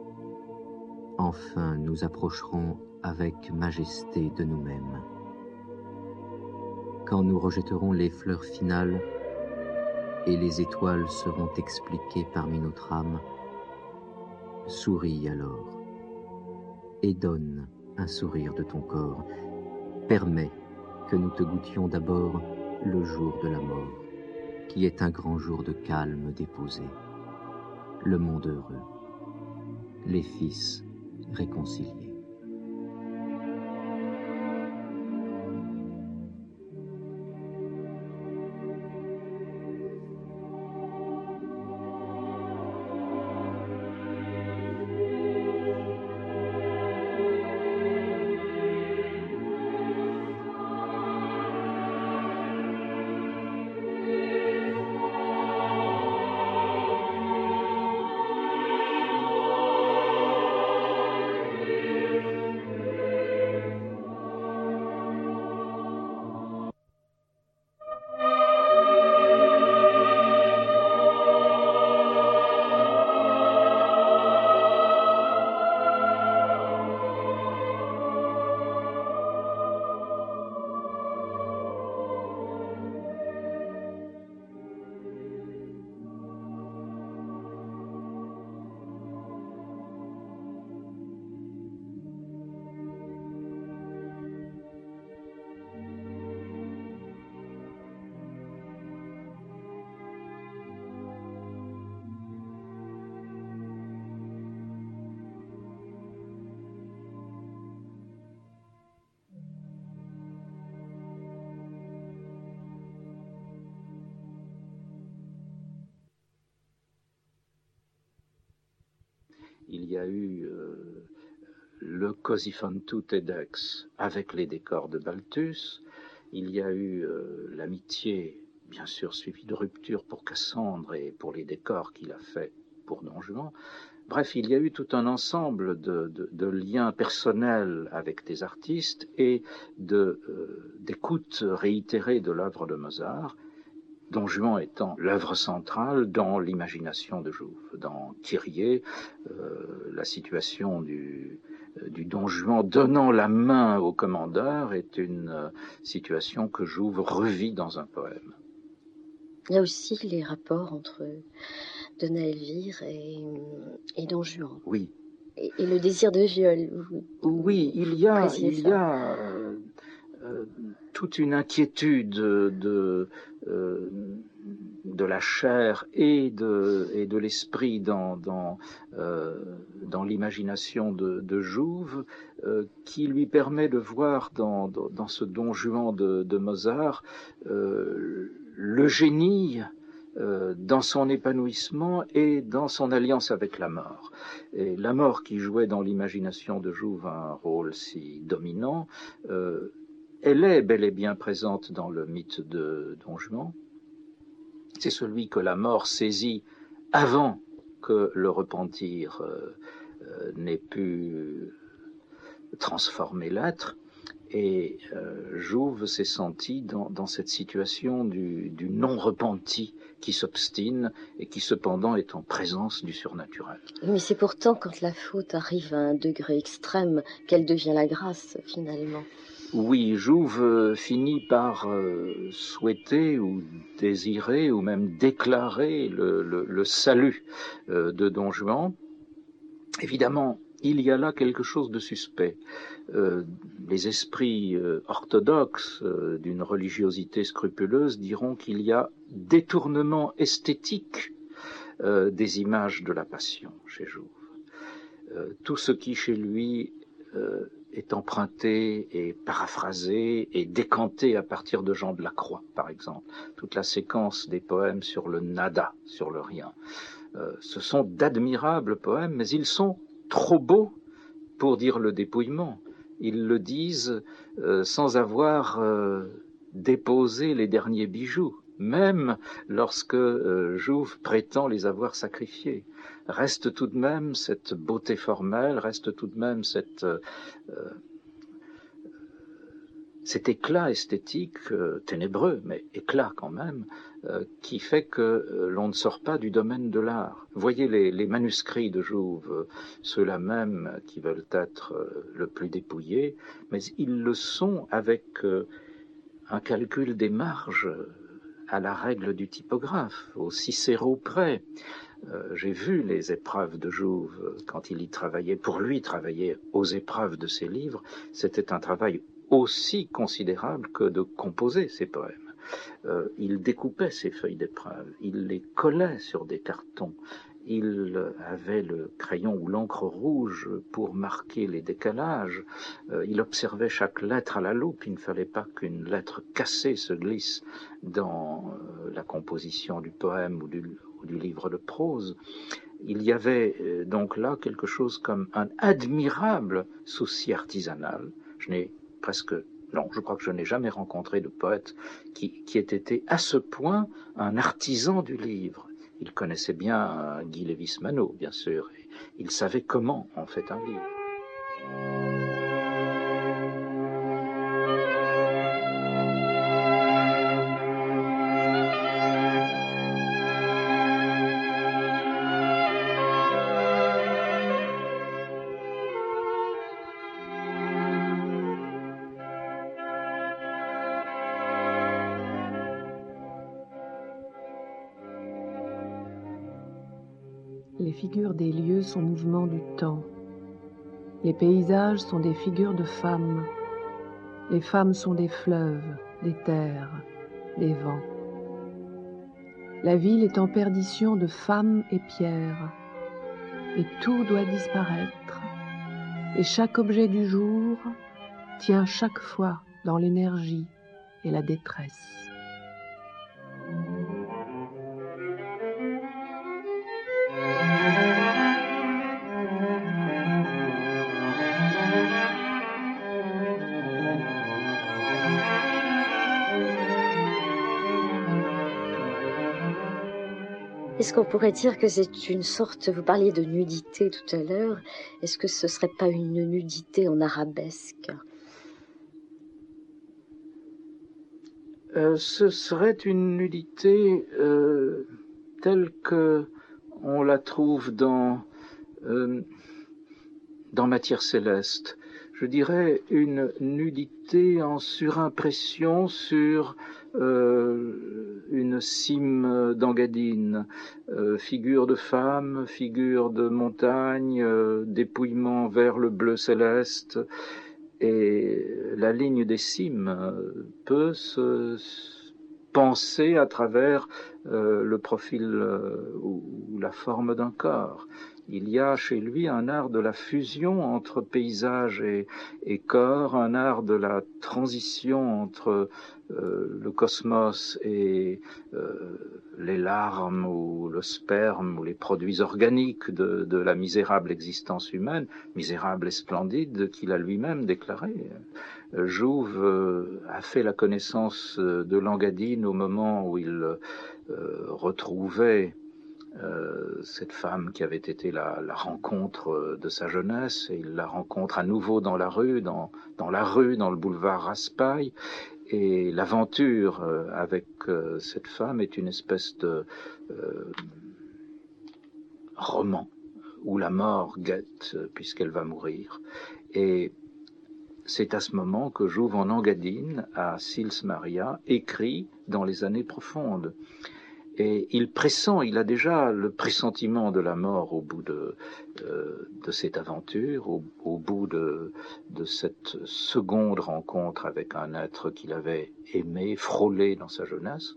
enfin nous approcherons avec majesté de nous-mêmes. Quand nous rejetterons les fleurs finales et les étoiles seront expliquées parmi notre âme, souris alors et donne un sourire de ton corps. Permets que nous te goûtions d'abord le jour de la mort, qui est un grand jour de calme déposé, le monde heureux, les fils réconciliés. y a eu le Così fan tutte d'Aix avec les décors de Balthus, il y a eu l'amitié, bien sûr suivie de rupture pour Cassandre et pour les décors qu'il a fait pour Don Juan. Bref, il y a eu tout un ensemble de liens personnels avec des artistes et d'écoute réitérée de l'œuvre de Mozart, Don Juan étant l'œuvre centrale dans l'imagination de Jouve. Dans Kyrie, la situation du Don Juan donnant la main au commandeur est une situation que Jouve revit dans un poème. Il y a aussi les rapports entre Dona Elvire et Don Juan. Oui. Et le désir de viol. Oui, il y a toute une inquiétude de la chair et de l'esprit dans l'imagination de Jouve, qui lui permet de voir dans ce Don Juan de Mozart le génie dans son épanouissement et dans son alliance avec la mort. Et la mort qui jouait dans l'imagination de Jouve un rôle si dominant, elle est bel et bien présente dans le mythe de Don Juan. C'est celui que la mort saisit avant que le repentir n'ait pu transformer l'être. Et Jouve s'est senti dans cette situation du non-repenti qui s'obstine et qui cependant est en présence du surnaturel. Mais c'est pourtant quand la faute arrive à un degré extrême qu'elle devient la grâce, finalement. Oui, Jouve finit par souhaiter ou désirer ou même déclarer le salut de Don Juan. Évidemment, il y a là quelque chose de suspect. Les esprits orthodoxes d'une religiosité scrupuleuse diront qu'il y a détournement esthétique des images de la passion chez Jouve. Tout ce qui chez lui est emprunté et paraphrasé et décanté à partir de Jean de la Croix, par exemple. Toute la séquence des poèmes sur le nada, sur le rien. Ce sont d'admirables poèmes, mais ils sont trop beaux pour dire le dépouillement. Ils le disent sans avoir déposé les derniers bijoux, même lorsque Jouve prétend les avoir sacrifiés. Reste tout de même cette beauté formelle, reste tout de même cet éclat esthétique, ténébreux, mais éclat quand même, qui fait que l'on ne sort pas du domaine de l'art. Voyez les manuscrits de Jouve, ceux-là même qui veulent être le plus dépouillés, mais ils le sont avec un calcul des marges à la règle du typographe, au Cicéro près. J'ai vu les épreuves de Jouve quand il y travaillait, pour lui travailler aux épreuves de ses livres. C'était un travail aussi considérable que de composer ses poèmes. Il découpait ses feuilles d'épreuves, il les collait sur des cartons, il avait le crayon ou l'encre rouge pour marquer les décalages, il observait chaque lettre à la loupe, il ne fallait pas qu'une lettre cassée se glisse dans la composition du poème ou du livre de prose. Il y avait donc là quelque chose comme un admirable souci artisanal. Je crois que je n'ai jamais rencontré de poète qui ait été à ce point un artisan du livre. Il connaissait bien Guy Lévis-Manot, bien sûr, et il savait comment on fait un livre. Les figures des lieux sont mouvements du temps. Les paysages sont des figures de femmes. Les femmes sont des fleuves, des terres, des vents. La ville est en perdition de femmes et pierres. Et tout doit disparaître. Et chaque objet du jour tient chaque fois dans l'énergie et la détresse. Est-ce qu'on pourrait dire que c'est une sorte, vous parliez de nudité tout à l'heure, est-ce que ce serait pas une nudité en arabesque? Ce serait une nudité telle que on la trouve dans Matière céleste. Je dirais une nudité en surimpression sur une cime d'Engadine, figure de femme, figure de montagne, dépouillement vers le bleu céleste, et la ligne des cimes peut se penser à travers le profil ou la forme d'un corps. Il y a chez lui un art de la fusion entre paysage et corps, un art de la transition entre le cosmos et les larmes ou le sperme ou les produits organiques de la misérable existence humaine, misérable et splendide, qu'il a lui-même déclaré. Jouve a fait la connaissance de l'Engadine au moment où il retrouvait cette femme qui avait été la rencontre de sa jeunesse, et il la rencontre à nouveau dans la rue, dans le boulevard Raspail, et l'aventure avec cette femme est une espèce de roman où la mort guette puisqu'elle va mourir. Et c'est à ce moment que Jouve en Engadine, à Sils Maria, écrit dans les années profondes. Et il pressent, il a déjà le pressentiment de la mort au bout de cette aventure, au bout de cette seconde rencontre avec un être qu'il avait aimé, frôlé dans sa jeunesse.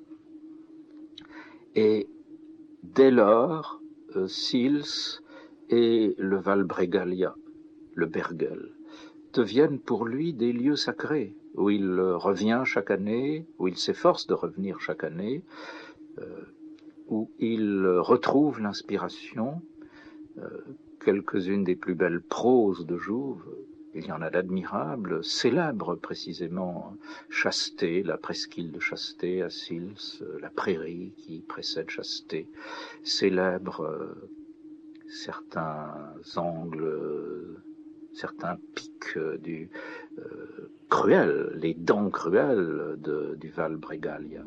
Et dès lors, Sils et le Val Bregalia, le Bergel, deviennent pour lui des lieux sacrés, où il revient chaque année, où il s'efforce de revenir chaque année, où il retrouve l'inspiration. Quelques-unes des plus belles proses de Jouve, il y en a d'admirables, célèbrent précisément Chasteté, la presqu'île de Chasteté à Sils, la prairie qui précède Chasteté, célèbre certains angles, certains pics du cruel, les dents cruelles du Val Bregalia.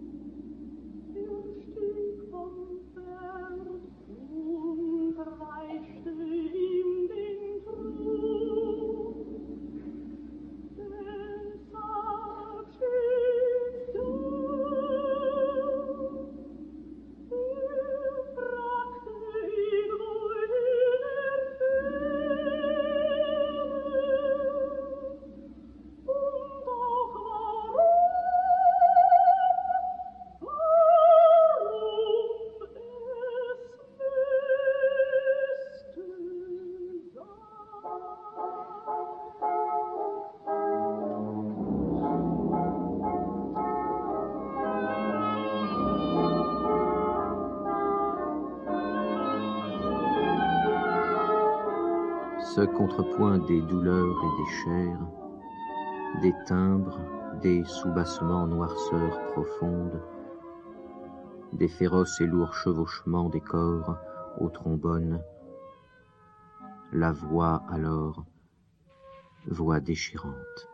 Ce contrepoint des douleurs et des chairs, des timbres, des soubassements en noirceur profonde, des féroces et lourds chevauchements des corps au trombone, la voix alors, voix déchirante.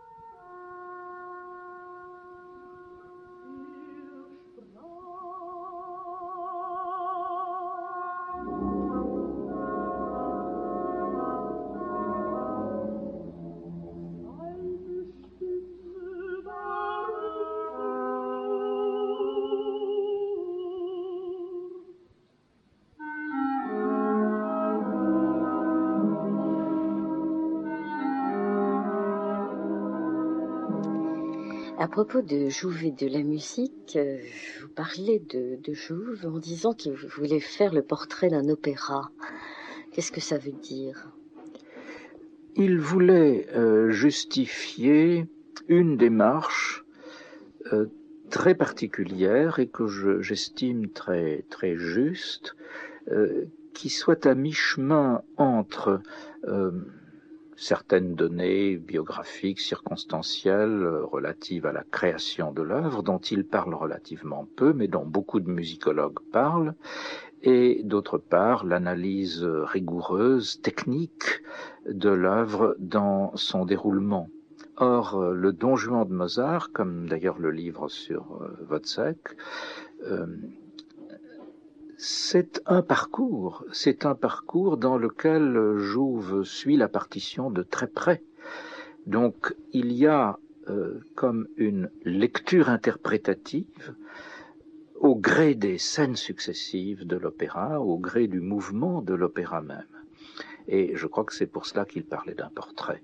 À propos de Jouve et de la musique, vous parlez de Jouve en disant qu'il voulait faire le portrait d'un opéra. Qu'est-ce que ça veut dire? Il voulait justifier une démarche très particulière et que j'estime très, très juste, qui soit à mi-chemin entre certaines données biographiques, circonstancielles, relatives à la création de l'œuvre, dont il parle relativement peu, mais dont beaucoup de musicologues parlent, et d'autre part l'analyse rigoureuse, technique de l'œuvre dans son déroulement. Or, le Don Juan de Mozart, comme d'ailleurs le livre sur Wozzeck, c'est un parcours dans lequel Jouve suit la partition de très près. Donc, il y a comme une lecture interprétative au gré des scènes successives de l'opéra, au gré du mouvement de l'opéra même. Et je crois que c'est pour cela qu'il parlait d'un portrait.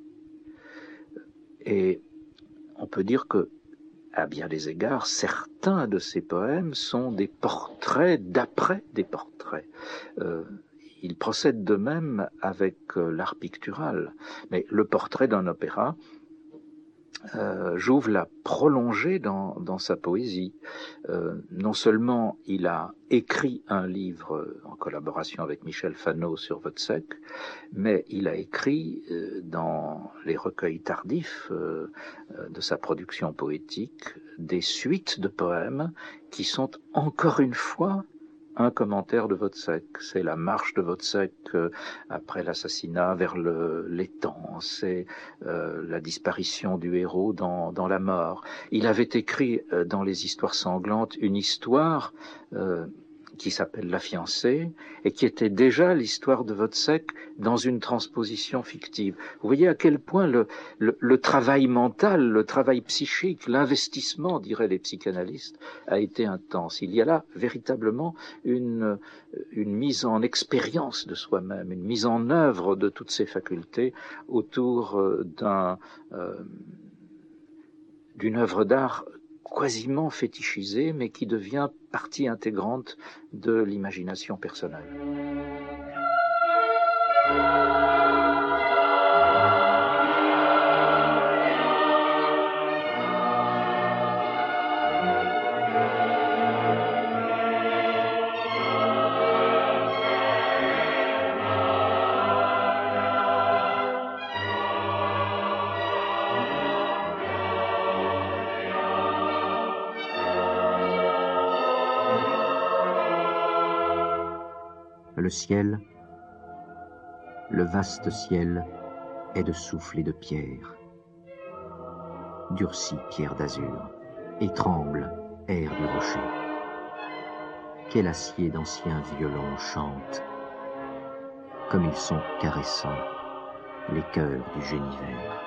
Et on peut dire que, à bien des égards, certains de ces poèmes sont des portraits d'après des portraits. Il procède de même avec l'art pictural. Mais le portrait d'un opéra, Jouve l'a prolongé dans sa poésie. Non seulement il a écrit un livre en collaboration avec Michel Fano sur Wozzeck, mais il a écrit dans les recueils tardifs de sa production poétique des suites de poèmes qui sont encore une fois un commentaire de Wozzeck. C'est la marche de Wozzeck après l'assassinat vers l'étang, c'est la disparition du héros dans la mort. Il avait écrit dans les histoires sanglantes une histoire qui s'appelle La fiancée, et qui était déjà l'histoire de Wozzeck dans une transposition fictive. Vous voyez à quel point le travail mental, le travail psychique, l'investissement, diraient les psychanalystes, a été intense. Il y a là véritablement une mise en expérience de soi-même, une mise en œuvre de toutes ses facultés autour d'une œuvre d'art quasiment fétichisée, mais qui devient partie intégrante de l'imagination personnelle. Le ciel, le vaste ciel, est de souffle et de pierre. Durcie pierre d'azur, et tremble air du rocher. Quel acier d'anciens violons chante, comme ils sont caressants, les cœurs du génie vert.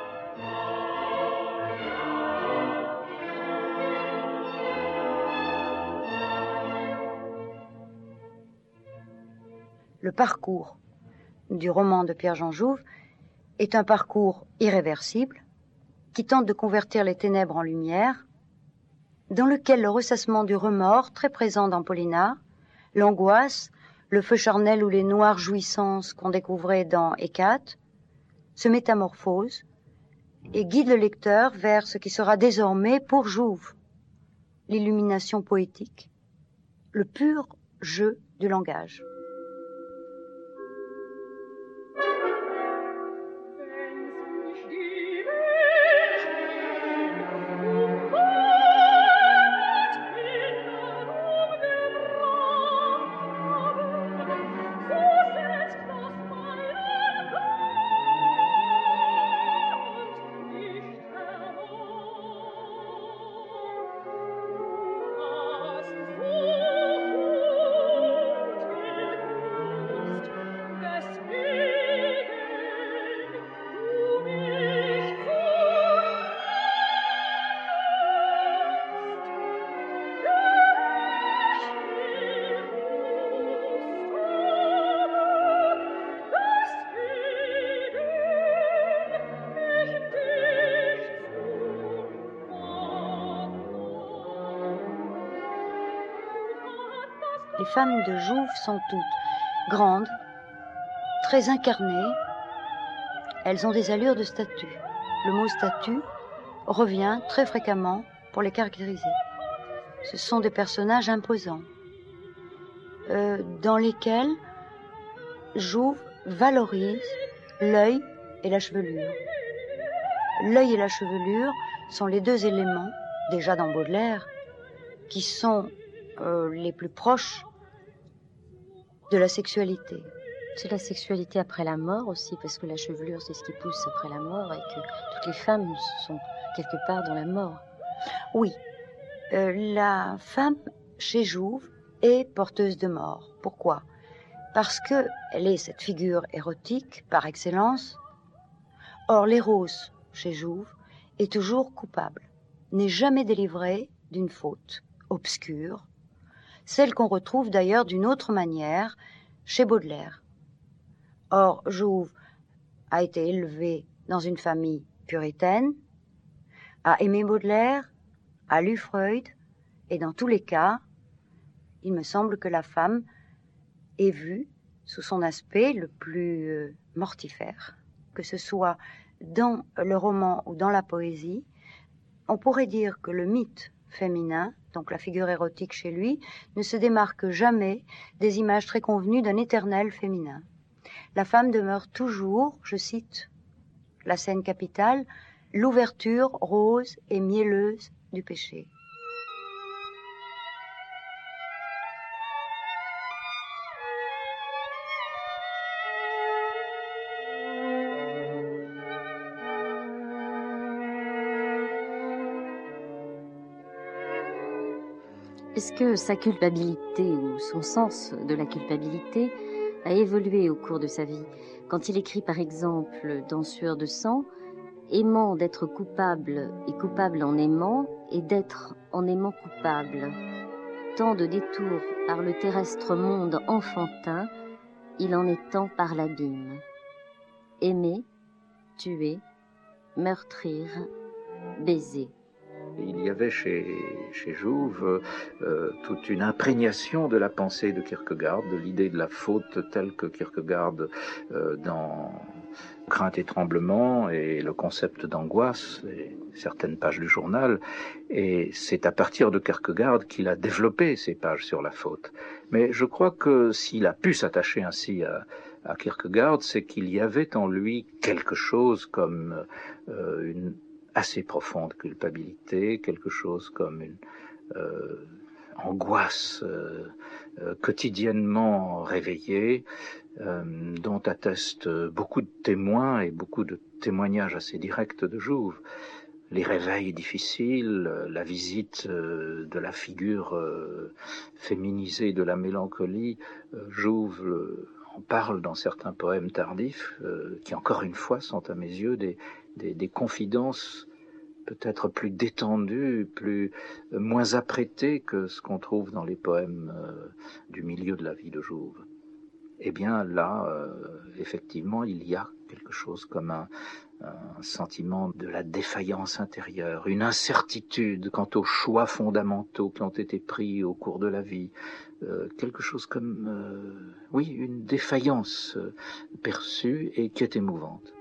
Le parcours du roman de Pierre-Jean Jouve est un parcours irréversible qui tente de convertir les ténèbres en lumière, dans lequel le ressassement du remords, très présent dans Polynard, l'angoisse, le feu charnel ou les noires jouissances qu'on découvrait dans Hécate, se métamorphose et guide le lecteur vers ce qui sera désormais pour Jouve l'illumination poétique, le pur jeu du langage. Les femmes de Jouve sont toutes grandes, très incarnées. Elles ont des allures de statues. Le mot statue revient très fréquemment pour les caractériser. Ce sont des personnages imposants, dans lesquels Jouve valorise l'œil et la chevelure. L'œil et la chevelure sont les deux éléments, déjà dans Baudelaire, qui sont les plus proches de la sexualité. C'est la sexualité après la mort aussi, parce que la chevelure, c'est ce qui pousse après la mort, et que toutes les femmes sont quelque part dans la mort. Oui, la femme chez Jouve est porteuse de mort. Pourquoi? Parce qu'elle est cette figure érotique par excellence. Or, l'éros chez Jouve est toujours coupable, n'est jamais délivré d'une faute obscure, celle qu'on retrouve d'ailleurs d'une autre manière chez Baudelaire. Or, Jouve a été élevé dans une famille puritaine, a aimé Baudelaire, a lu Freud, et dans tous les cas, il me semble que la femme est vue sous son aspect le plus mortifère, que ce soit dans le roman ou dans la poésie. On pourrait dire que le mythe féminin, donc la figure érotique chez lui, ne se démarque jamais des images très convenues d'un éternel féminin. La femme demeure toujours, je cite la scène capitale, l'ouverture rose et mielleuse du péché. Est-ce que sa culpabilité ou son sens de la culpabilité a évolué au cours de sa vie? Quand il écrit par exemple dans Sueur de sang, aimant d'être coupable et coupable en aimant, et d'être en aimant coupable. Tant de détours par le terrestre monde enfantin, il en est tant par l'abîme. Aimer, tuer, meurtrir, baiser. Il y avait chez Jouve toute une imprégnation de la pensée de Kierkegaard, de l'idée de la faute telle que Kierkegaard dans Crainte et tremblement et le concept d'angoisse et certaines pages du journal. Et c'est à partir de Kierkegaard qu'il a développé ces pages sur la faute. Mais je crois que s'il a pu s'attacher ainsi à Kierkegaard, c'est qu'il y avait en lui quelque chose comme une assez profonde culpabilité, quelque chose comme une angoisse quotidiennement réveillée, dont attestent beaucoup de témoins et beaucoup de témoignages assez directs de Jouve. Les réveils difficiles, la visite de la figure féminisée de la mélancolie, Jouve en parle dans certains poèmes tardifs, qui encore une fois sont à mes yeux des confidences peut-être plus détendues, moins apprêtées que ce qu'on trouve dans les poèmes du milieu de la vie de Jouve. Eh bien là, effectivement, il y a quelque chose comme un sentiment de la défaillance intérieure, une incertitude quant aux choix fondamentaux qui ont été pris au cours de la vie, quelque chose comme, oui, une défaillance perçue et qui est émouvante.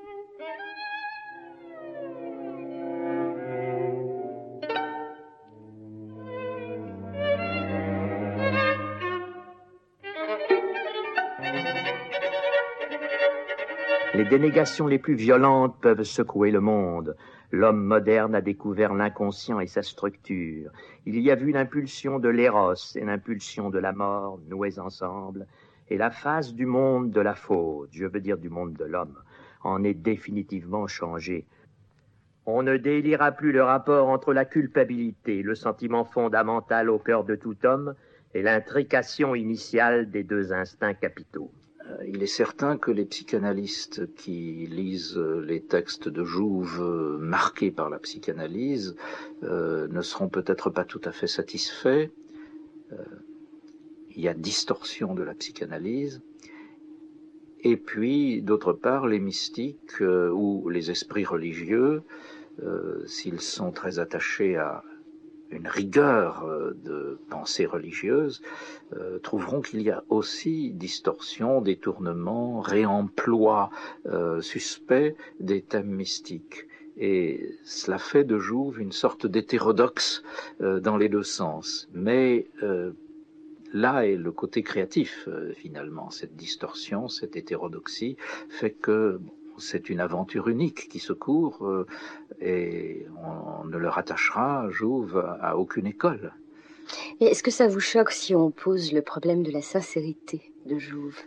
Les dénégations les plus violentes peuvent secouer le monde. L'homme moderne a découvert l'inconscient et sa structure. Il y a vu l'impulsion de l'éros et l'impulsion de la mort nouées ensemble, et la face du monde de la faute, je veux dire du monde de l'homme, en est définitivement changée. On ne délira plus le rapport entre la culpabilité, le sentiment fondamental au cœur de tout homme, et l'intrication initiale des deux instincts capitaux. Il est certain que les psychanalystes qui lisent les textes de Jouve marqués par la psychanalyse ne seront peut-être pas tout à fait satisfaits. Il y a distorsion de la psychanalyse. Et puis, d'autre part, les mystiques ou les esprits religieux, s'ils sont très attachés à une rigueur de pensée religieuse, trouveront qu'il y a aussi distorsion, détournement, réemploi suspect des thèmes mystiques. Et cela fait de Jouve une sorte d'hétérodoxe dans les deux sens. Mais là est le côté créatif, finalement. Cette distorsion, cette hétérodoxie fait que c'est une aventure unique qui se court et on ne le rattachera, Jouve, à aucune école. Et est-ce que ça vous choque si on pose le problème de la sincérité de Jouve?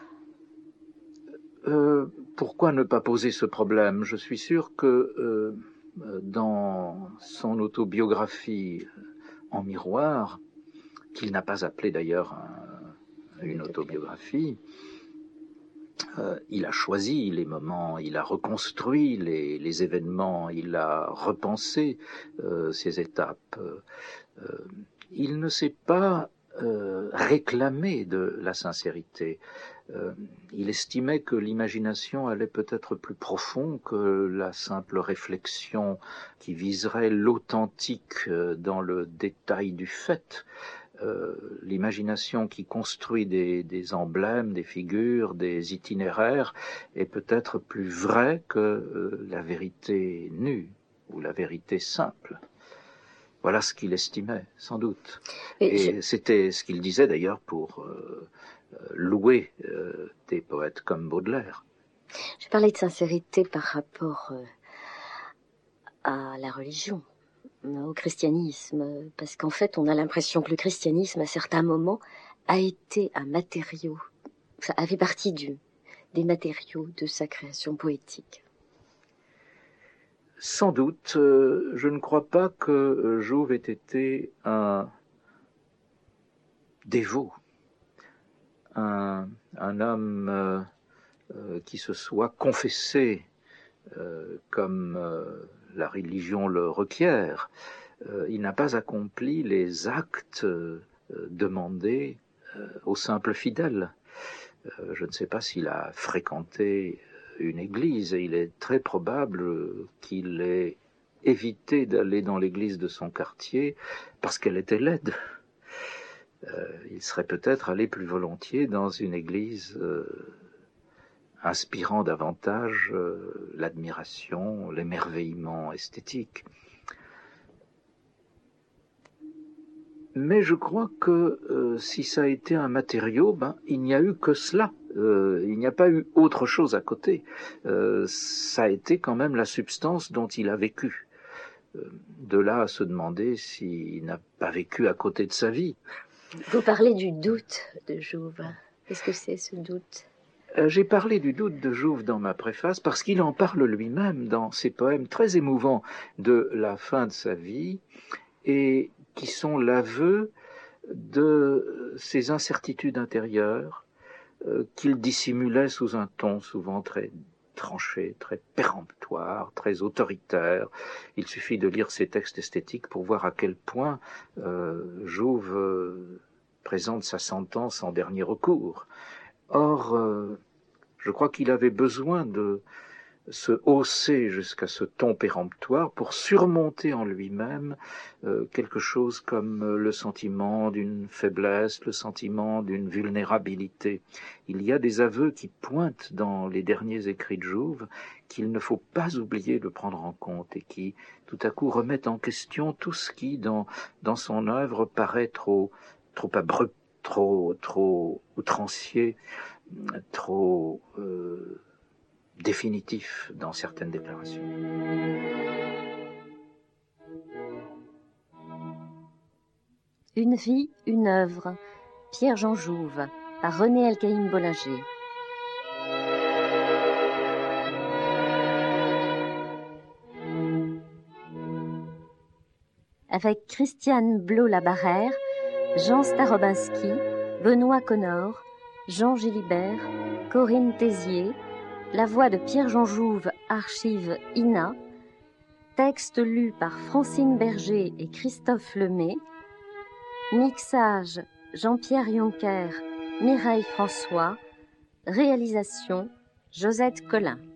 Pourquoi ne pas poser ce problème? Je suis sûr que dans son autobiographie en miroir, qu'il n'a pas appelée d'ailleurs une autobiographie, il a choisi les moments, il a reconstruit les événements, il a repensé ces étapes. Il ne s'est pas réclamé de la sincérité. Il estimait que l'imagination allait peut-être plus profond que la simple réflexion qui viserait l'authentique dans le détail du fait. L'imagination qui construit des emblèmes, des figures, des itinéraires est peut-être plus vraie que la vérité nue ou la vérité simple. Voilà ce qu'il estimait, sans doute. Et c'était ce qu'il disait d'ailleurs pour louer des poètes comme Baudelaire. Je parlais de sincérité par rapport à la religion, au christianisme, parce qu'en fait, on a l'impression que le christianisme, à certains moments, a été un matériau, ça a fait partie des matériaux de sa création poétique. Sans doute, je ne crois pas que Jouve ait été un dévot, un homme qui se soit confessé comme la religion le requiert. Il n'a pas accompli les actes demandés aux simples fidèles. Je ne sais pas s'il a fréquenté une église, et il est très probable qu'il ait évité d'aller dans l'église de son quartier parce qu'elle était laide. Il serait peut-être allé plus volontiers dans une église inspirant davantage l'admiration, l'émerveillement esthétique. Mais je crois que si ça a été un matériau, il n'y a eu que cela. Il n'y a pas eu autre chose à côté. Ça a été quand même la substance dont il a vécu. De là à se demander s'il n'a pas vécu à côté de sa vie. Vous parlez du doute de Jouve. Qu'est-ce que c'est ce doute? J'ai parlé du doute de Jouve dans ma préface parce qu'il en parle lui-même dans ses poèmes très émouvants de la fin de sa vie et qui sont l'aveu de ses incertitudes intérieures qu'il dissimulait sous un ton souvent très tranché, très péremptoire, très autoritaire. Il suffit de lire ses textes esthétiques pour voir à quel point Jouve présente sa sentence en dernier recours. Or, je crois qu'il avait besoin de se hausser jusqu'à ce ton péremptoire pour surmonter en lui-même quelque chose comme le sentiment d'une faiblesse, le sentiment d'une vulnérabilité. Il y a des aveux qui pointent dans les derniers écrits de Jouve qu'il ne faut pas oublier de prendre en compte et qui, tout à coup, remettent en question tout ce qui, dans son œuvre, paraît trop abrupt, trop outrancier, trop définitif dans certaines déclarations. Une vie, une œuvre. Pierre-Jean Jouve, par René Elkaïm Bollinger. Avec Christiane Blot-Labarrère, Jean Starobinski, Benoît Connor, Jean Gilibert, Corinne Tézier, la voix de Pierre-Jean Jouve, archive INA, texte lu par Francine Berger et Christophe Lemay, mixage Jean-Pierre Joncker, Mireille François, réalisation Josette Collin.